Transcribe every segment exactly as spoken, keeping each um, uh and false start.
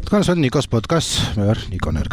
თქვენ ესეთ ნიკოს პოდკასტს, მე ვარ ნიკო ნერგა.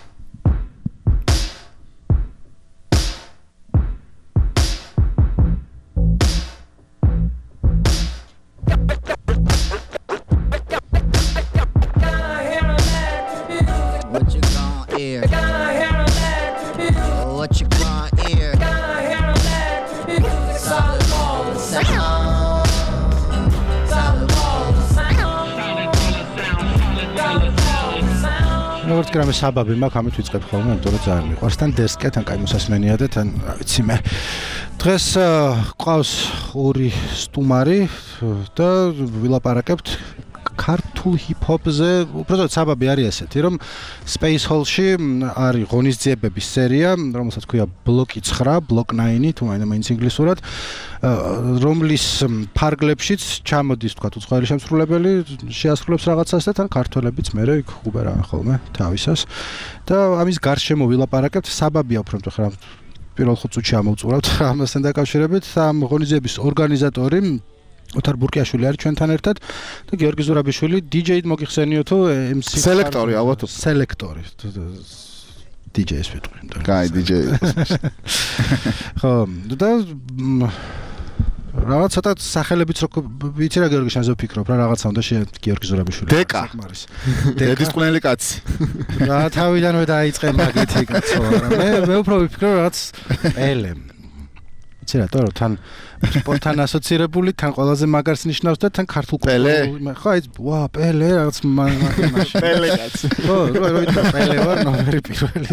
როგორც კი რამე საბაბი მაქვს, ამით ვიწყებ ხოლმე, იმიტომ რომ ძალიან მიყვარს. თან დესკე, თან კაი მოსასმენია და თან, რა ვიცი მე. დღეს ყავს ორი სტუმარი და ვილაპარაკებთ ქართულ ჰიპ-ჰოპზე. უბრალოდ საბაბი არის ესეთი, რომ Space Hall-ში არის ღონისძიებების სერია, რომელსაც ქვია ბლოკი ცხრა, ბლოკ ნაინი, თუ მაინც მაინც ინგლისურად, რომლის ფარგლებშიც ჩამოდის, თქვა, უცხოელი შემსრულებელი, შეასრულებს რაღაცას და თან ქართველებიც მერე იქ უბერან ხოლმე თავისას. და ამის გარშემო ვილაპარაკებთ, საბაბია უფრო მეტყვი რა პირველ ხუთ წუთში ამოვწურავთ ამასთან დაკავშირებით. ამ ღონისძიების ორგანიზატორი ოთარ ბურკიაშვილი არის ჩვენთან ერთად და გიორგი ზურაბიშვილი დიჯეით მოგიხსენიო თუ ემ სი სელექტორი ალბათ სელექტორი დიჯეის ვიტყვი. კაი დიჯეი. ხო და რაღაც ცოტა სახელებიც რო ვიცი რა გიორგი შენზე ვფიქრობ რა რაღაცა უნდა შე გიორგი ზურაბიშვილი. დეკა. დედის ყვნელი კაცი. რა თავიდანვე დაიწყე მაგითი კაცო რა მე მე უფრო ვიფიქრე რაღაც ელე. იცი რა თორე თან სპორტთან ასოცირებული თან ყველაზე მაგარს ნიშნავს და თან ქართულ კულტურულ ხო აი ვა პელე რაღაც მაშინ პელე კაცი ხო რო რო პელე ვარ ნომერი პირველი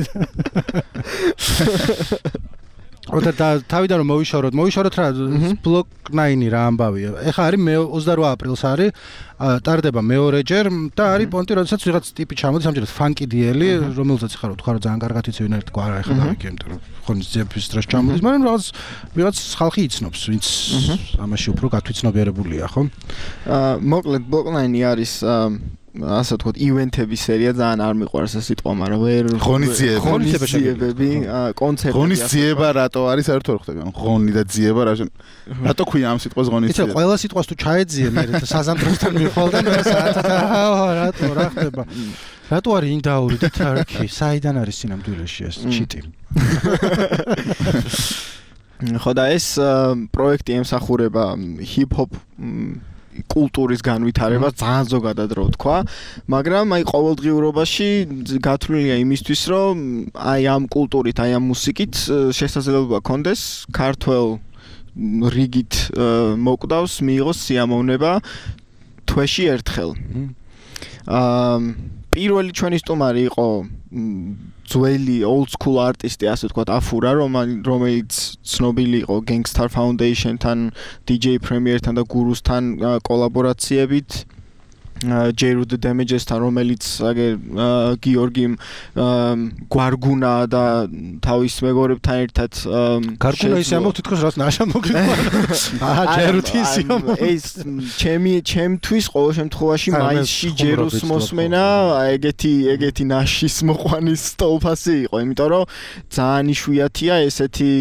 ოთარ თავიდან რომ მოვიშოროთ მოვიშოროთ რა ბლოკ ნაინი რა ამბავია ეხა არის მე ოცდაოთხ აპრილს არის ტარდება მეორეჯერ და არის პონტი როდესაც ვიღაც ტიპი ჩამოდის ამჯერად ფანკი დიელი რომელსაც ხარო თქვა რომ ძალიან კარგად იცი ვინ არის თქვა რა ეხა დავიქი იმიტომ რომ ღონისძიების დროს ჩამოდის მაგრამ რაღაც ვიღაც ხალხი იცნობს ვინც ამაში უფრო გათვითცნობიერებულია ხო მოკლედ ბლოკ ნაინი არის ასე ვთქვათ ივენთების სერია ძალიან არ მიყვარს ეს სიტყვა მაგრამ ვერ ღონისძიებები კონცერტები ღონისძიება რატო არის საერთოდ ხდება ღონი და ძიება რა რატო ქვია ამ სიტყვას ღონისძიება იცი ყველა სიტყვას თუ ჩაეძიე მე საზამთროსთან მიხვალ და რატო რა ხდება რატო არის ინდაური და თარკი საიდან არის სინამდვილეში ეს ჩიტი ხო და ეს პროექტი ემსახურება ჰიპ-ჰოპ კულტურის განვითარებას ძალიან ზოგადად რო ვთქვა, მაგრამ აი ყოველდღიურობაში გათვლილია იმისთვის, რომ აი ამ კულტურით, აი ამ მუსიკით შესაძლებლობა კონდეს ქართველ რიგით მოკვდავს, მიიღოს სიამოვნება თვეში ერთხელ. აა პირველი ჩვენი სტუმარი იყო ძველი old school artist-ი, ასე ვთქვათ, აფურა, რომელიც ცნობილი იყო Gangstar Foundation-თან, დიჯეი Premier-თან და Gurus-თან კოლაბორაციებით. Jeru the Damages-თან, რომელიც აგერ გიორგიმ გვარგუნა და თავის მეგობრებთან ერთად გარგუნა ისე ამბობ თვითონ რაც ნაშა მოგიყვანა. აა ჯერუთი ისე ამბობ. ეს ჩემი ჩემთვის ყოველ შემთხვევაში მაისში ჯერუს მოსმენა ეგეთი ეგეთი ნაშის მოყვანის სტოლფასი იყო, იმიტომ რომ ძალიან იშვიათია ესეთი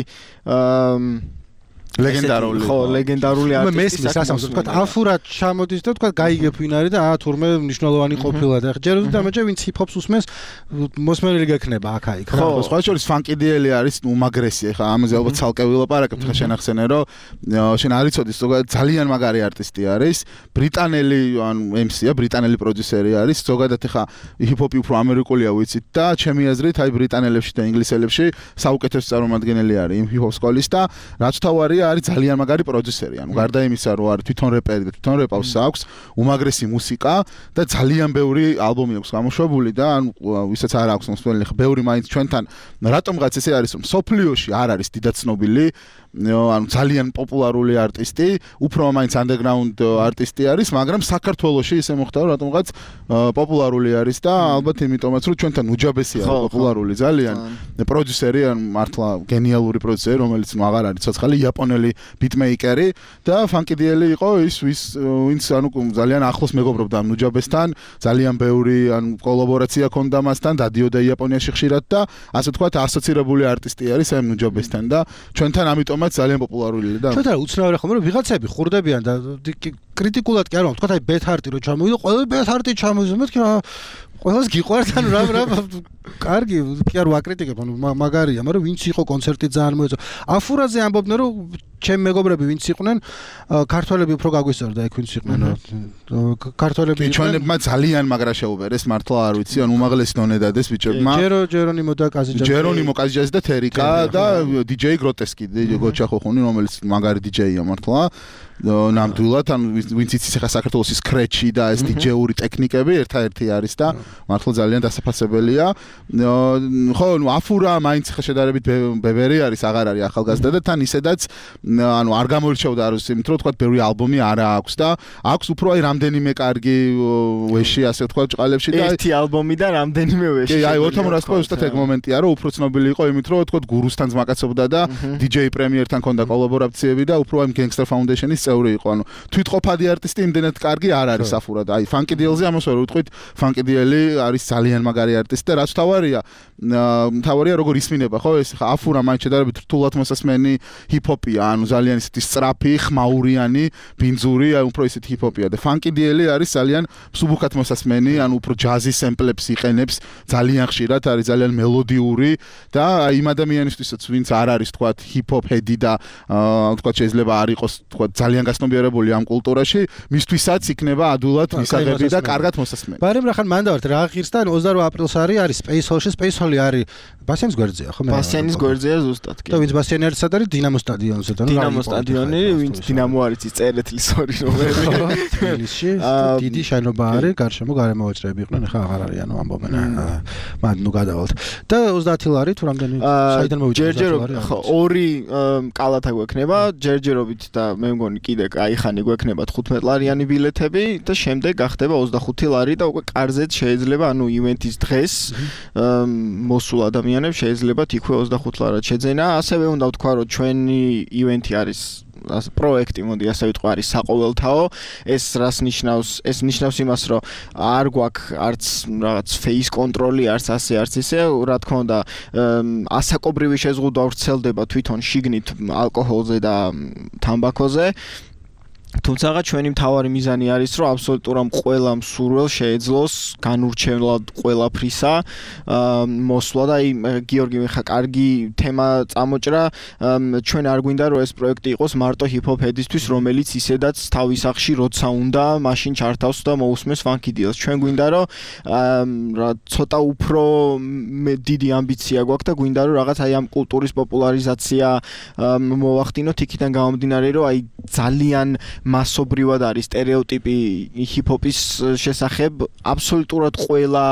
ლეგენდარული ხო ლეგენდარული არტისტი მესმის ასამს ვთქვათ აფურა ჩამოდის და ვთქვათ გაიგებ ვინ არის და აა თურმე მნიშვნელოვანი ყოფილა და ჯერ დამეჯე ვინც ჰიპ-ჰოპს უსმენს მოსმენელი გექნება აქ აი ხო სხვა შორის ფანკი დიელი არის უმაგრესი ხა ამაზე ალბათ ცალკე ვილაპარაკებთ ხა შენ ახსენე რომ შენ არ იცოდი ზოგადად ძალიან მაგარი არტისტი არის ბრიტანელი ან ემ სია ბრიტანელი პროდიუსერი არის ზოგადად ხა ჰიპ-ჰოპი უფრო ამერიკულია ვიცით და ჩემი აზრით აი ბრიტანელებში და ინგლისელებში საუკეთესო წარმომადგენელი არის იმ ჰიპ-ჰოპ სკოლის და რაც თავარი არის ძალიან მაგარი პროდიუსერი. ანუ გარდა იმისა, რომ არის თვითონ რეპერი და თვითონ რეპავს აქვს, უმაგრესი მუსიკა და ძალიან ბევრი ალბომი აქვს გამოშვებული და ანუ ვისაც არ აქვს მოსვლელი, ხა ბევრი მაინც ჩვენთან რატომღაც ესე არის, რომ სოფლიოში არ არის დიდად ცნობილი, ანუ ძალიან პოპულარული არტისტი, უფრო მაინც underground არტისტი არის, მაგრამ საქართველოში ისე მოხდა, რომ რატომღაც პოპულარული არის და ალბათ იმიტომაც, რომ ჩვენთან უჯაბესია პოპულარული ძალიან პროდიუსერი, ან მართლა გენიალური პროდიუსერი, რომელიც ნუ აღარ არის ცოცხალი იაპონელი ბიტმეიკერი და ფანკი დიელი იყო ის ვის ვინც ანუ ძალიან ახლოს მეგობრობდა ნუჯაბესთან, ძალიან ბევრი ანუ კოლაბორაცია ჰქონდა მასთან, დადიოდა იაპონიაში ხშირად და ასე ვთქვათ ასოცირებული არტისტი არის ამ ნუჯაბესთან და ჩვენთან ამიტომაც ძალიან პოპულარულია და ჩვენთან უცნაური ხომ რომ ვიღაცები ხურდებიან და კრიტიკულად კი არ ვთქვათ აი ბეთ არტი რო ჩამოვიდა, ყველა ბეთ არტი ჩამოვიდა, მეთქი ყველას გიყვარს ანუ რა რა კარგი კი არ ვაკრიტიკებ ანუ მაგარია მაგრამ ვინც იყო კონცერტი ძალიან მოეწო აფურაზე ამბობდნენ რომ ჩემ მეგობრები ვინც იყვნენ ქართველები უფრო გაგვისწორდა იქ ვინც იყვნენ ქართველები ჩვენებმა ძალიან მაგრა შეუბერეს მართლა არ ვიცი ანუ უმაღლესი დონე დადეს ბიჭებმა ჯერო ჯერონიმო და კაზიჯაზი ჯერონიმო კაზიჯაზი და თერიკა და დიჯეი გროტესკი გოჩა ხოხონი რომელიც მაგარი დიჯეია მართლა ნამდვილად ან ვინც იცის ახლა საქართველოს სკრეჩი და ეს დიჯეური ტექნიკები ერთადერთი არის და მართლა ძალიან დასაფასებელია ხო ნუ აფურა მაინც ხა შედარებით ბებერი არის აღარ არის ახალგაზრდა და თან ისედაც ანუ არ გამოირჩეოდა არის იმით რომ თქვა ბევრი ალბომი არა აქვს და აქვს უფრო აი რამდენიმე კარგი ვეში ასე თქვა ჭყალებში და ერთი ალბომი და რამდენიმე ვეში კი აი ოთხმოცდაათი თქო ზუსტად ეგ მომენტია რომ უფრო ცნობილი იყო იმით რომ თქვა გურუსთან ზმაკაცობდა და დიჯეი პრემიერთან ქონდა კოლაბორაციები და უფრო აი Gangster Foundation-ის წევრი იყო ანუ თვითყოფადი არტისტი იმდენად კარგი არ არის აფურა და აი Funky D L-ზე ამას ვერ ვიტყვით Funky D L-ი არის ძალიან მაგარი არტისტი და რაც თავარია თავარია როგორ ისმინება ხო ეს ხა აფურა მაინც შედარებით რთულად მოსასმენი ჰიპ-ჰოპია ანუ ძალიან ისეთი სწრაფი ხმაურიანი ბინძური აი უფრო ისეთი ჰიპ-ჰოპია და Funky D L-ი არის ძალიან მსუბუქად მოსასმენი ანუ უფრო ჯაზის სემპლებს იყენებს ძალიან ხშირად არის ძალიან მელოდიური და იმ ადამიანისთვისაც ვინც არ არის თქვა ჰიპ-ჰოპ ჰედი და თქვა შეიძლება არ იყოს თქვა ძალიან გასნობიერებული ამ კულტურაში მისთვისაც იქნება ადულად მისაღები და კარგად მოსასმენი მაგრამ რახან მანდავართ რა ღირს და ოცდაოთხ აპრილს არის არის Space Hall-ში Space Hall-ი არის ბასიანის გვერდზეა ხო მე ბასიანის გვერდზეა ზუსტად კი და ვინც ბასიანი არის სად არის დინამო სტადიონზე და დინამო სტადიონი ვინც დინამო არის ის წერეთლის ორი ნომერი თბილისში დიდი შენობა არის გარშემო გარემოეჭრები იყვნენ ახლა აღარ არის ანუ ამბობენ მან ნუ გადავალთ და ოცდაათი ლარი თუ რამდენი საიდან მოვიწყდა ჯერჯერობით ხო ორი კალათა გვექნება ჯერჯერობით და მე მგონი კიდე აიხანი გვექნება თხუთმეტ ლარიანი ბილეთები და შემდეგ გახდება ოცდახუთი ლარი და უკვე კარზეც შეიძლება ანუ ივენტის დღეს მოსულ ადამიანებს შეიძლება თიქვე ოცდახუთ ლარად შეძენა ასევე უნდა ვთქვა რომ ჩვენი ივენტი არის პროექტი მოდი ასე ვიტყვი არის საყოველთაო ეს რას ნიშნავს ეს ნიშნავს იმას რომ არ გვაქვს არც რაღაც face კონტროლი არც ასე არც ისე რა თქმა უნდა ასაკობრივი შეზღუდვა ვრცელდება თვითონ შიგნით ალკოჰოლზე და თამბაქოზე თუმცა ჩვენი მთავარი მიზანი არის რომ აბსოლუტურად ყველა მსურველ შეეძლოს განურჩევლად ყველაფრისა მოსვლა და აი გიორგი ხა კარგი თემა წამოჭრა ჩვენ არ გვინდა რომ ეს პროექტი იყოს მარტო ჰიპ-ჰოპ ჰედისთვის რომელიც ისედაც თავის სახში როცა უნდა მაშინ ჩართავს და მოусმეს Funky D L-ს ჩვენ გვინდა რომ რა ცოტა უფრო დიდი ამბიცია გვაქვს და გვინდა რომ რაღაც აი ამ კულტურის პოპულარიზაცია მოვახდინოთ იქიდან გამომდინარე რომ აი ძალიან მასობრივად არის სტერეოტიპი ჰიპ-ჰოპის შესახებ აბსოლუტურად ყველა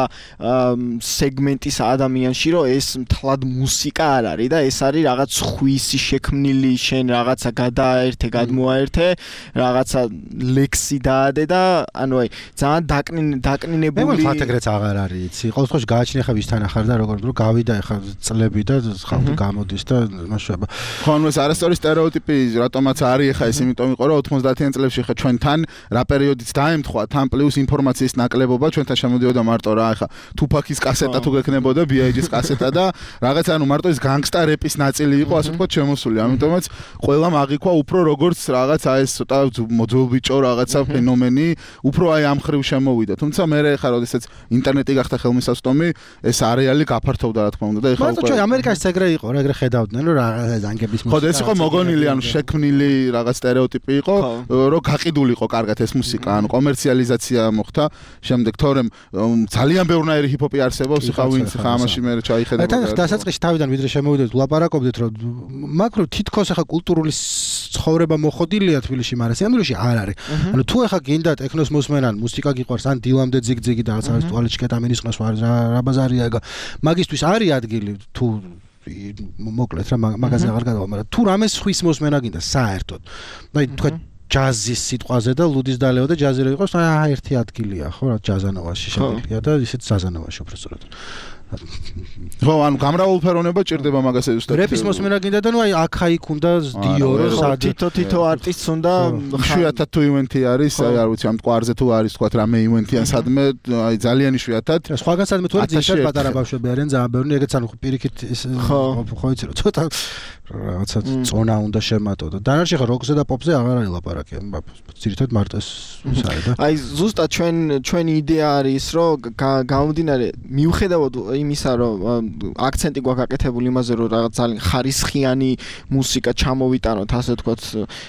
სეგმენტის ადამიანში რომ ეს მთლად მუსიკა არ არის და ეს არის რაღაც ხვისი შექმნილი შენ რაღაცა გადააერთე გადმოაერთე რაღაცა ლექსი დაადე და ანუ აი ძალიან დაკნინებული მე ფაქტეგრეც აღარ არის იცი ყოველ შემთხვევაში გააჩნია ხა ვისთან ახარ და როგორ რო გავიდა ხა წლები და ხალხი გამოდის და მასშტაბა ხო ანუ ეს არასწორი სტერეოტიპი რატომაც არის ხა ეს იმიტომ იყო რომ ოცდაათიან წლებში ხა ჩვენთან რა პერიოდიც დაემთხვა თან პლუს ინფორმაციის ნაკლებობა ჩვენთან შემოდიოდა მარტო რა ხა თუფაქის კასეტა თუ გექნებოდა B I G-ის კასეტა და რაღაც ანუ მარტო ეს განგსტა რეპის ნაწილი იყო ასე ვთქვათ შემოსული ამიტომაც ყველამ აღიქვა უფრო როგორც რაღაც აი ეს ცოტა მოძულბიჭო რაღაცა ფენომენი უფრო აი ამ ხრივ შემოვიდა თუმცა მე ხა როდესაც ინტერნეტი გახდა ხელმისაწვდომი ეს არეალი გაფართოვდა რა თქმა უნდა და ეხლა უკვე მარტო ამერიკაში ეგრე იყო რა ეგრე ხედავდნენ რომ რა ზანგების მუსიკა ხო ეს იყო მოგონილი ანუ შექმნილი რაღაც სტერეოტიპი იყო რომ გაყიდულიყო კარგად ეს მუსიკა ანუ კომერციალიზაცია მოხდა შემდეგ თორემ ძალიან ბევრნაირი ჰიპ-ჰოპი არსებობს ხა ვინც ხა ამაში მე ჩაიხედა და დასაწყისში თავიდან ვიდრე შემოვიდეთ ვლაპარაკობდით რომ მაკრო თითქოს ახლა კულტურული ცხოვრება მოხოდილია თბილისში მაგრამ სიამოვნებაში არ არის ანუ თუ ახლა გინდა ტექნოს მოსმენან მუსიკა გიყვარს ან დილამდე ძიგძიგი და რაღაცა ტუალეტში კეტამინის ყნას რა ბაზარია ეგა მაგისთვის არის ადგილი თუ მოკლედ რა მაგაზე აღარ გადავალ მაგრამ თუ რამე სხვის მოსმენა გინდა საერთოდ აი თქვა ჯაზის სიტყვაზე და ლუდის დალეო და ჯაზი რო იყოს აი ერთი ადგილია ხო რა ჯაზანოვაში შემიძლია და ისეთ ზაზანოვაში უფრო სწორად ხო, ანუ გამრავალფეროვნება ჭირდება მაგას ზუსტად. რეპის მოსმენა გინდა და ნუ აი აქ-აიქ უნდა დიორო სად თითო-თითო არტისტს უნდა იშვიათად თუ ივენთი არის, აი არ ვიცი, ამ მტკვარზე თუ არის თქვა რამე ივენთიან სადმე, აი ძალიან იშვიათად. სხვაგან სადმე თუ არის ძირითადად პატარა ბავშვები არიან ძალიან ბევრი, ეგეც ანუ პირიქით ის ხო იცი რომ ცოტა რაღაცა წონა უნდა შემატო და დანარჩი ხო როკზე და პოპზე აღარ არის ლაპარაკი, ძირითადად მარტოს საერთოდ და აი ზუსტად ჩვენ ჩვენი იდეა არის რომ გამომდინარე მიუხედავად იმისა რომ აქცენტი გვაქვს აკეთებული იმაზე რომ რაღაც ძალიან ხარისხიანი მუსიკა ჩამოვიტანოთ ასე ვთქვათ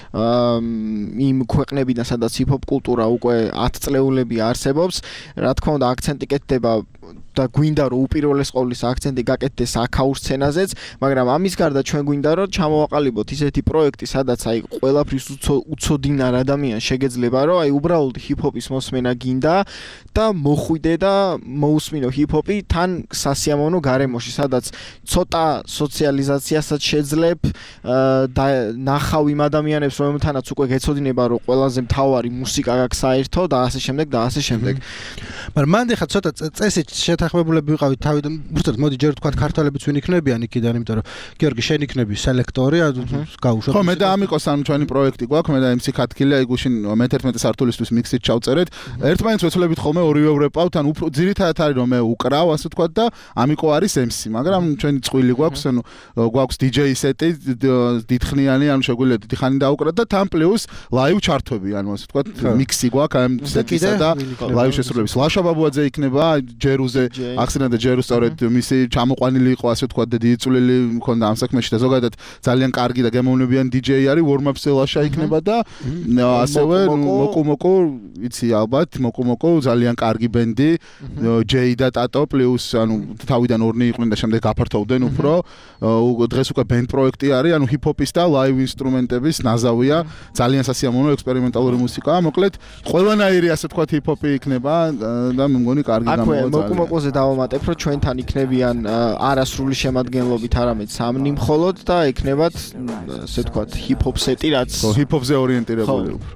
იმ ქვეყნებიდან სადაც ჰიპ-ჰოპ კულტურა უკვე ათი წლეულები არსებობს რა თქმა უნდა აქცენტი კეთდება და გვინდა რომ უპირველეს ყოვლის აქცენტი გაკეთდეს აქაურ სცენაზეც, მაგრამ ამის გარდა ჩვენ გვინდა რომ ჩამოვაყალიბოთ ისეთი პროექტი, სადაც აი ყველაფრის უცოდინარ ადამიანს შეგეძლება რომ აი უბრალოდ ჰიპ-ჰოპის მოსმენა გინდა და მოხვიდე და მოусმინო ჰიპ-ჰოპი თან სასიამოვნო გარემოში, სადაც ცოტა სოციალიზაციასაც შეძლებ და ნახავ იმ ადამიანებს, რომელთანაც უკვე გეცოდინება რომ ყველაზე მთავარი მუსიკა გაქვს საერთო და ასე შემდეგ და ასე შემდეგ. მაგრამ მანდ ხა ცოტა წესით შეთანხმებულები ვიყავით თავიდან, უბრალოდ მოდი ჯერ თქვა ქართველებიც ვინ იქნებიან იქიდან, იმიტომ რომ გიორგი შენ იქნები სელექტორი, გაუშვებ. ხო, მე და ამიკოს ანუ ჩვენი პროექტი გვაქვს, მე და ემსი ქათქილი, აი გუშინ მეთერთმეტე სართულისთვის მიქსით ჩავწერეთ. ერთმანეთს ვეცვლებით ხოლმე ორივე ვრეპავთ, ანუ უფრო ძირითადად არის რომ მე უკრავ, ასე ვთქვა და ამიკო არის ემსი, მაგრამ ჩვენი წყვილი გვაქვს, ანუ გვაქვს დი-ჯეი სეტი, დიდხნიანი, ანუ შეგვიძლია დიდი ხანი დაუკრათ და თან პლუს ლაივ ჩართვები, ანუ ასე ვთქვა, მიქსი გვაქვს ამ სეტისა და ლაივ შესრულების. ლაშა ბაბუაძე იქნება ჯერუზე ახსენა და ჯერუ სწორედ მისი ჩამოყვანილი იყო ასე ვთქვა და დიიწულილი მქონდა ამ საქმეში და ზოგადად ძალიან კარგი და გემოვნებიან დი-ჯეი არის ვორმაპზე ლაშა იქნება და ასევე მოკუ მოკუ იცი ალბათ მოკუ მოკუ ძალიან კარგი ბენდი ჯეი და ტატო პლუს ანუ თავიდან ორნი იყვნენ და შემდეგ გაფართოვდნენ უფრო დღეს უკვე ბენდ პროექტი არის ანუ ჰიპ-ჰოპის და ლაივ ინსტრუმენტების ნაზავია ძალიან სასიამოვნო ექსპერიმენტალური მუსიკაა მოკლედ ყველანაირი ასე ვთქვა ჰიპ-ჰოპი იქნება და მე მგონი კარგი გამოვა მოკუმოკოზე დავამატებ რომ ჩვენთან იქნებიან არასრული შემადგენლობით არამედ სამნი მხოლოდ და იქნებათ ასე ვთქვათ ჰიპ-ჰოპ სეტი რაც ჰიპ-ჰოპზე ორიენტირებული უფრო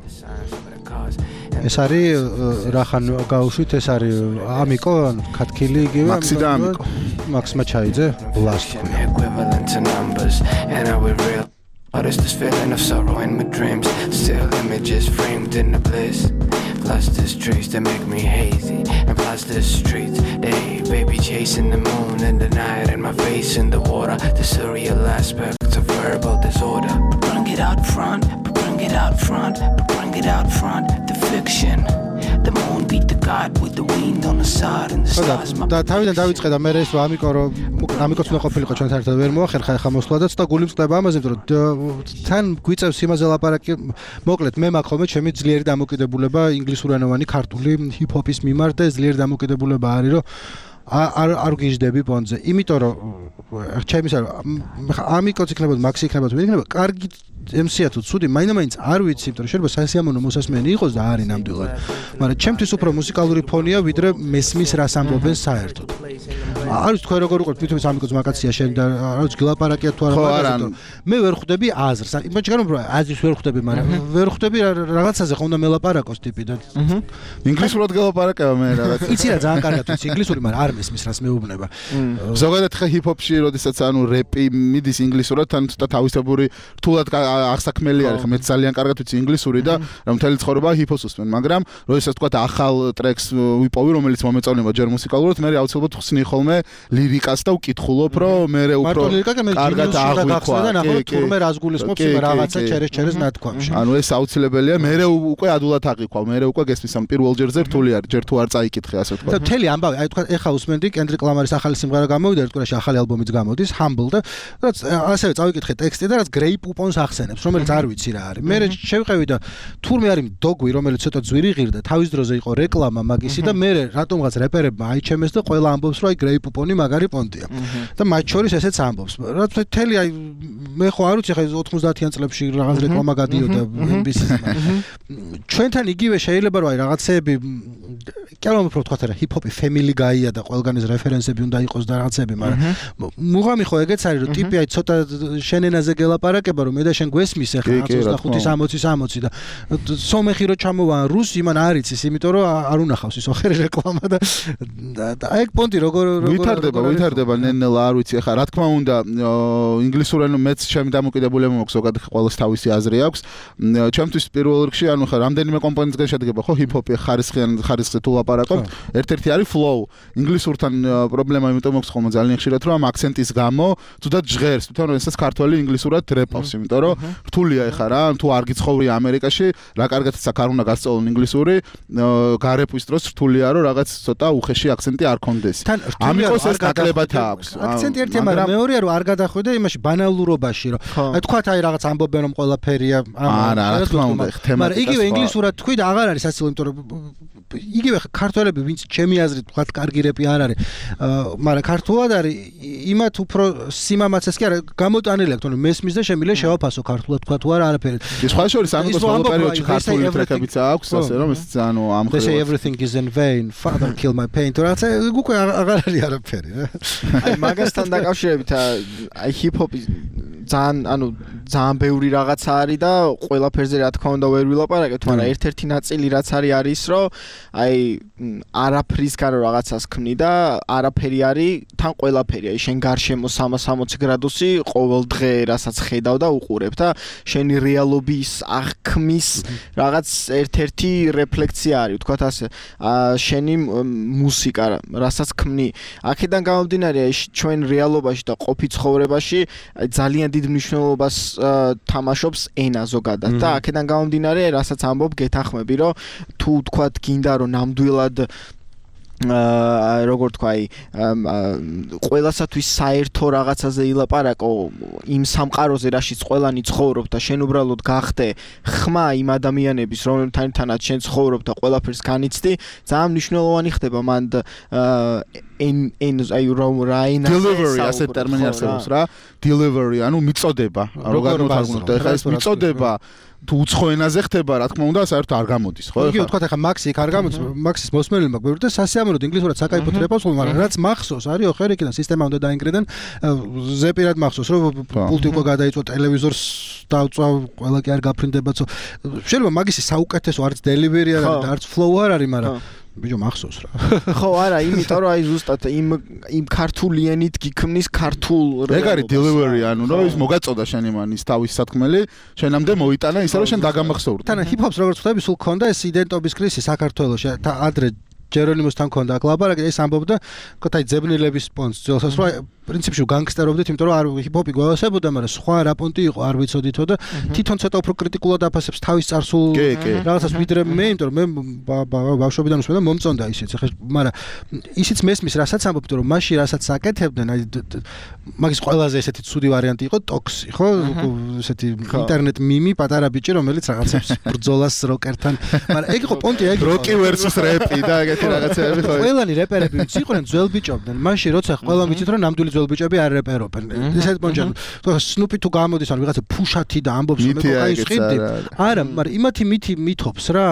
ეს არის რახან გაუშვით ეს არის ამიკო ქათქილი იგივე მაქსი და ამიკო მაქსმა ჩაიძე last What is this feeling of sorrow in my dreams? Still images framed in the bliss. Plus the streets that make me hazy. And plus the streets, they baby chasing the moon in the night. And my face in the water. The surreal aspects of verbal disorder. But bring it out front, but bring it out front, but bring it out front. The fiction. The moon beat the god with the wind on the side and the stars. და თავიდან დავიწყე და მე ეს ამიკო რომ ამიკოც უნდა ყოფილიყო ჩვენთან ერთად ვერ მოახერხა ახლა მოსვლა და ცოტა გული მწყდება ამაზე რომ თან გვიწევს იმაზე ლაპარაკი მოკლედ მე მაქვს ხოლმე ჩემი ძლიერი დამოკიდებულება ინგლისურენოვანი ქართული ჰიპ-ჰოპის მიმართ და ძლიერი დამოკიდებულება არის რომ არ არ გიждები პონზე იმიტომ რომ ჩემი ამიკოც იქნებოდა მაქსი იქნებოდა ვინ იქნება კარგი ემსია თუ ცუდი მაინდა-მაინც არ ვიცი იმიტომ რომ შეიძლება სასიამოვნო მოსასმენი იყოს და არის ნამდვილად მაგრამ ჩემთვის უფრო მუსიკალური ფონია ვიდრე მესმის რას ამბობენ საერთოდ არის თქვენ როგორ უყურებთ თვითონ ამიკოც მაკაცია შენ და რა ვიცი გლაპარაკია თუ არა მაგრამ მე ვერ ხვდები აზრს იმაჩი რომ აზრს ვერ ხვდები მაგრამ ვერ ხვდები რაღაცაზე ხომ უნდა მელაპარაკოს ტიპი და ინგლისურად გელაპარაკება მე რაღაც იცი რა ძალიან კარგად ვიცი ინგლისური მაგრამ არ მესმის რას მეუბნება ზოგადად ხა ჰიპ-ჰოპში როდესაც ანუ რეპი მიდის ინგლისურად თან ცოტა თავისებური რთულად აღსაქმელი არის ხა მე ძალიან კარგად ვიცი ინგლისური და რომ მთელი ცხოვრება ჰიპ-ჰოპს უსმენ მაგრამ როდესაც თქვა ახალ ტრეკს ვიპოვი რომელიც მომეწონება ჯერ მუსიკალურად მე აუცილებლად ხსნი ხოლმე ლირიკას და ვკითხულობ რომ მე უფრო კარგად აღვიქვა და ნახო თურმე რას გულისხმობს იმ რაღაცა ჩერეს ჩერეს ნათქვამში ანუ ეს აუცილებელია მე უკვე ადულად აღვიქვა მე უკვე გესმის ამ პირველ ჯერზე რთული არის ჯერ თუ არ წაიკითხე ასე თქვა და მთელი ამბავი აი თქვა ეხა უსმენდი კენდრიკ ლამარის ახალი სიმღერა გამოვიდა ერთკვირაში ახალი ალბომიც გამოდის Humble და რაც ასევე წავიკითხე ტექსტი და რაც Grey Poupons ახსენებს რომელიც არ ვიცი რა არის მე შევყევი და თურმე არის დოგვი რომელიც ცოტა ძვირი ღირდა თავის დროზე იყო რეკლამა მაგისი და მე რატომღაც რეპერებმა აიჩემეს და ყველა ამბობს რომ აი Grey Pouponi მაგარი პონტია და მათ შორის ესეც ამბობს რა თელი აი მე ხო არ ვიცი ხა ოთხმოცდაათიან წლებში რაღაც რეკლამა გადიოდა ემ ბი სი-ს ჩვენთან იგივე შეიძლება რომ აი რაღაცეები კი არა უფრო თქვა რა ჰიპ-ჰოპი family guy-ია და ყველგან ეს რეფერენსები უნდა იყოს და რაღაცები, მაგრამ მუღამი ხო ეგეც არის რომ ტიპი აი ცოტა შენენაზე გელაპარაკება რომ მე და შენ გვესმის ახლა ოცდახუთი სამოცი სამოცი და სომეხი რო ჩამოვან რუსი მან არ იცის, იმიტომ რომ არ უნახავს ის ოხერი რეკლამა და აი ეგ პონტი როგორ ვითარდება, ვითარდება ნენელა არ ვიცი ახლა რა თქმა უნდა ინგლისურად მეც ჩემი დამოკიდებულება მაქვს ზოგადად ყველას თავისი აზრი აქვს. ჩემთვის პირველ რიგში ანუ ხა რამდენიმე კომპონენტისგან შედგება ხო ჰიპ-ჰოპი ხარისხიან ხარისხზე თუ ლაპარაკობთ. ერთ-ერთი არის flow. ინგლისურთან პრობლემა იმიტომ მაქვს ხოლმე ძალიან ხშირად რომ ამ აქცენტის გამო თუდად ჟღერს, თვითონ როდესაც ქართველი ინგლისურად რეპავს, იმიტომ რომ რთულია ეხა რა, თუ არ გიცხოვრია ამერიკაში, რა კარგადაც აქ არ უნდა გასწავლონ ინგლისური, გარეპვის დროს რთულია რომ რაღაც ცოტა უხეში აქცენტი არ კონდეს. ამიტომ ეს ნაკლებად აქვს. აქცენტი ერთია, მაგრამ მეორეა რომ არ გადახვიდე იმაში ბანალურობაში რომ აი თქვათ აი რაღაც ამბობენ რომ ყველაფერია არა, რა თქმა უნდა, თემატიკა. მაგრამ იგივე ინგლისურად თქვი და აღარ არის ასეულ, იმიტომ რომ იგივე ქართველები ვინც ჩემი აზრით თქვათ კარგი რეპი არ არის, მაგრამ ქართულად არის იმათ უფრო სიმამაცეს კი არა გამოტანილი აქვს, თორემ მესმის და შემიძლია შევაფასო ქართულად თქვა თუ არა არაფერი. ის სხვა შორის ამიტომ ბოლო პერიოდში ქართული ტრეკებიც აქვს, ასე რომ ეს ანუ ამ They say everything is in vain, father kill my pain. თორე უკვე აღარ არის არაფერი რა. აი მაგასთან დაკავშირებით აი ჰიპ-ჰოპი ძალიან ანუ ძალიან ბევრი რაღაცა არის და ყველაფერზე რა თქმა უნდა ვერ ვილაპარაკებთ, მაგრამ ერთ-ერთი ნაწილი რაც არის არის რომ აი არაფრისგან რაღაცას ქმნი და არაფერი არის თან ყველაფერი. აი შენ გარშემო სამას სამოცი გრადუსი ყოველ დღე რასაც ხედავ და უყურებ და შენი რეალობის აღქმის რაღაც ერთ-ერთი რეფლექსია არის, ვთქვათ ასე. შენი მუსიკა რასაც ქმნი. აქედან გამომდინარე აი ჩვენ რეალობაში და ყოფი ცხოვრებაში ძალიან დიდ მნიშვნელობას თამაშობს ენა ზოგადად და აქედან გამომდინარე რასაც ამბობ გეთახმები რომ თუ თქვათ გინდა რომ ნამდვილად აა როგორ თქვა აი ყველასათვის საერთო რაღაცაზე ილაპარაკო იმ სამყაროზე რაშიც ყველანი ცხოვრობ და შენ უბრალოდ გახდე ხმა იმ ადამიანების რომლებთანაც შენ ცხოვრობ და ყველაფერს განიცდი ძალიან მნიშვნელოვანი ხდება მან in in აი რა ენა delivery ასე ტერმინი არსებობს რა delivery ანუ მიწოდება როგორ ვთქვათ ეხლა ეს მიწოდება თუ უცხო ენაზე ხდება, რა თქმა უნდა, საერთოდ არ გამოდის, ხო? იგივე თქვა ახლა მაქსი იქ არ გამოდის, მაქსის მოსმენელი მაქვს ბევრი და სასიამოვნოდ ინგლისურად საკაიფოდ რეპავს, მაგრამ რაც მახსოვს, არის ოხერი კიდე სისტემა უნდა დაინგრედან, ზეპირად მახსოვს, რომ პულტი უკვე გადაიწვა ტელევიზორს დავწვა, ყველა კი არ გაფრინდებაცო. შეიძლება მაგისი საუკეთესო არც delivery არ არის და არც flow არ არის, მაგრამ ბიჭო მახსოვს რა. ხო, არა, იმიტომ რომ აი ზუსტად იმ იმ ქართული ენით გიქმნის ქართულ ეგ არის delivery, ანუ რომ ის მოგაწოდა შენ იმანის თავის სათქმელი, შენამდე მოიტანა ისე რომ შენ დაგამახსოვრდი. თან ჰიპ-ჰოპს როგორც ხვდები, სულ ქონდა ეს იდენტობის კრიზისი საქართველოში. ადრე ჯერონიმოსთან ქონდა აკლაპარაკი, ეს ამბობდა, თქვა აი ძებნილების პონტს ძველსაც რომ პრინციპში განგსტერობდით, იმიტომ რომ არ ჰიპ-ჰოპი გვევასებოდა, მაგრამ სხვა რა პონტი იყო, არ ვიცოდითო და თვითონ ცოტა უფრო კრიტიკულად აფასებს თავის წარსულ რაღაცას ვიდრე მე, იმიტომ რომ მე ბავშვობიდან უსმენდა მომწონდა ისიც, ხა, მაგრამ ისიც მესმის, რასაც ამბობთ, რომ მაშინ რასაც აკეთებდნენ, აი მაგის ყველაზე ესეთი ცუდი ვარიანტი იყო ტოქსი, ხო? ესეთი ინტერნეტ მიმი, პატარა ბიჭი, რომელიც რაღაცებს ბრძოლას როკერთან, მაგრამ ეგ იყო პონტი, ეგ როკი versus რეპი და ეგეთი რაღაცები ხო? ყველანი რეპერები ვინც იყვნენ ძველ ბიჭობდნენ, მაშინ როცა ყველა ვიცით რომ ნამდვილი ძველ ბიჭები არ რეპერობენ. ესეთ პონჩა. თუ სნუპი თუ გამოდის, ან ვიღაცა ფუშათი და ამბობს რომ მე კაი სხივდი. არა, მაგრამ იმათი მითი მithობს რა.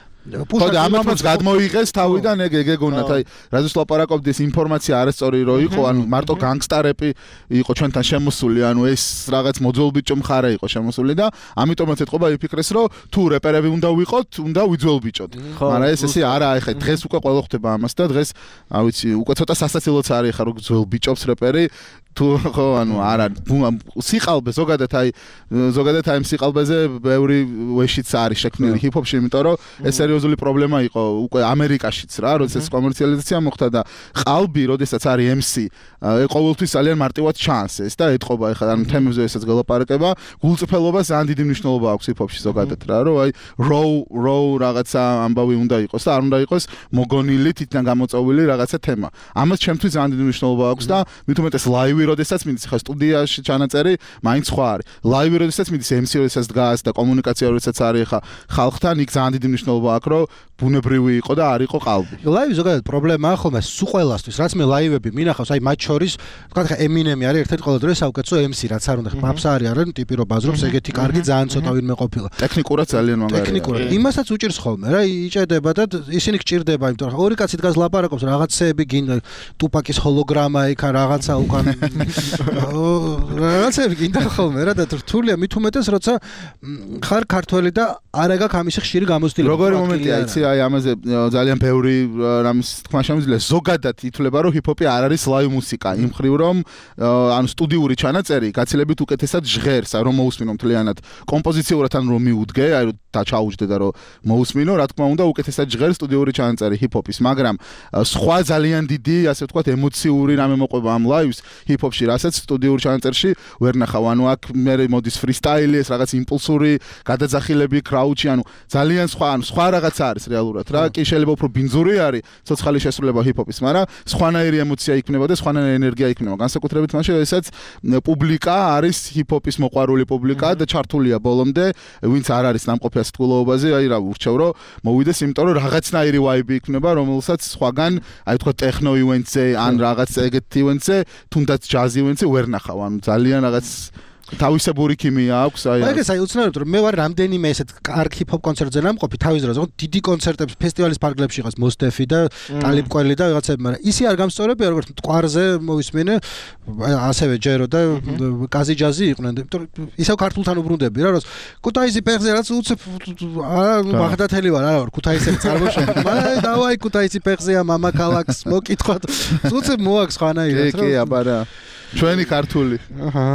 ხო და ამათაც გადმოიღეს თავიდან ეგ ეგეგონათ აი რაზეც ლაპარაკობდი ეს ინფორმაცია არასწორი რო იყო ანუ მარტო განგსტარები იყო ჩვენთან შემოსული ანუ ეს რაღაც მოძველ ბიჭო მხარე იყო შემოსული და ამიტომაც ეთყობა იფიქრეს რომ თუ რეპერები უნდა ვიყოთ უნდა ვიძველ ბიჭოთ მაგრამ ეს ესე არა ეხა დღეს უკვე ყველა ხდება ამას და დღეს არ ვიცი უკვე ცოტა სასაცილოც არის ხა რომ ძველ ბიჭობს რეპერი თუ ხო ანუ არა სიყალბე ზოგადად აი ზოგადად აი სიყალბეზე ბევრი ვეშიც არის შექმნილი ჰიპ-ჰოპში იმიტომ რომ ეს სერიოზული პრობლემა იყო უკვე ამერიკაშიც რა როდესაც კომერციალიზაცია მოხდა და ყალბი როდესაც არის ემ სი ყოველთვის ძალიან მარტივად ჩანს ეს და ეთყობა ეხლა ანუ თემებზე ესაც გელაპარაკება გულწრფელობას ძალიან დიდი მნიშვნელობა აქვს ჰიპ-ჰოპში ზოგადად რა რომ აი როუ როუ რაღაცა ამბავი უნდა იყოს და არ უნდა იყოს მოგონილი თითქოს გამოწვეული რაღაცა თემა ამას ჩემთვის ძალიან დიდი მნიშვნელობა აქვს და მით უმეტეს ლაივი როდესაც მიდის ხა სტუდიაში ჩანაწერი, მაინც სხვა არის. ლაივი როდესაც მიდის ემ სი როდესაც დგას და კომუნიკაცია როდესაც არის ხა ხალხთან, იქ ძალიან დიდი მნიშვნელობა აქვს, რომ ბუნებრივი იყო და არ იყო ყალბი. ლაივი ზოგადად პრობლემაა ხოლმე სულ ყველასთვის, რაც მე ლაივები მინახავს, აი მათ შორის, თქვა ხა ემინემი არის ერთ-ერთი ყველა დროის საუკეთესო ემ სი, რაც არ უნდა ხა პაპს არის არიან ტიპი რო ბაზრობს ეგეთი კარგი ძალიან ცოტა ვინმე ყოფილა. ტექნიკურად ძალიან მაგარია. ტექნიკურად. იმასაც უჭირს ხოლმე რა, იჭედება და ისინი გჭირდება, იმიტომ რომ ორი კაცი დგას ლაპარაკობს, რაღაცეები გინდა, ტუპაკის ჰოლოგრამა იქ რაღაცა უკან რაღაცეები გინდა ხოლმე რა და რთულია მით უმეტეს როცა ხარ ქართველი და არ აგაქვს ამისი ხშირი გამოცდილება. როგორი მომენტია იცი აი ამაზე ძალიან ბევრი რამის თქმა შემიძლია ზოგადად ითვლება რომ ჰიპ-ჰოპი არ არის ლაივ მუსიკა იმ ხრივ რომ ანუ სტუდიური ჩანაწერი გაცილებით უკეთესად ჟღერს რომ მოусმინო მთლიანად კომპოზიციურად ან რომ მიუდგე აი რომ დაჩაუჯდე და რომ მოусმინო რა თქმა უნდა უკეთესად ჟღერს სტუდიური ჩანაწერი ჰიპ-ჰოპის მაგრამ სხვა ძალიან დიდი ასე ვთქვათ ემოციური რამე მოყვება ამ ლაივს ჰიპ-ჰოპში რასაც სტუდიურ ჩანაწერში ვერ ნახავ ანუ აქ მე მოდის ფრისტაილი ეს რაღაც იმპულსური გადაძახილები კრაუჩი ანუ ძალიან სხვა ანუ სხვა რაღაც არის რეალურად რა კი შეიძლება უფრო ბინძური არის ცოცხალი შესრულება ჰიპ-ჰოპის მაგრამ სხვანაირი ემოცია იქნება და სხვანაირი ენერგია იქნება განსაკუთრებით მაშინ როდესაც პუბლიკა არის ჰიპ-ჰოპის მოყვარული პუბლიკა და ჩართულია ბოლომდე ვინც არ არის ნამყოფი ასეთულობაზე აი რა ურჩევ რომ მოვიდეს იმიტომ რომ რაღაცნაირი ვაიბი იქნება რომელსაც სხვაგან აი თქვა ტექნო ივენტზე ან რაღაც ეგეთ ივენტზე თუნდაც ჯაზ ივენტზე ვერ ნახავ ანუ ძალიან რაღაც თავისებური ქიმია აქვს აი ეგეც აი უცნაურად რომ მე ვარ რამდენიმე ესეთ კარგ ჰიპ-ჰოპ კონცერტზე ნამყოფი თავის დროზე დიდი კონცერტებს ფესტივალის ფარგლებში ყავს მოსტეფი და ტალიბ კველი და რაღაცები მაგრამ ისი არ გამსწორებია როგორც მტკვარზე მოვისმინე ასევე ჯერო და კაზი ჯაზი იყვნენ იმიტომ რომ ისევ ქართულთან უბრუნდები რა რომ ქუთაისი ფეხზე რაც უცებ აა ბაღდათელი ვარ არა ვარ ქუთაისელი წარმოშობ მაგრამ დავაი ქუთაისი ფეხზეა მამა ქალაქს მოკითხოთ უცებ მოაქვს ხანაირად რა კი აბარა ჩვენი ქართული აჰა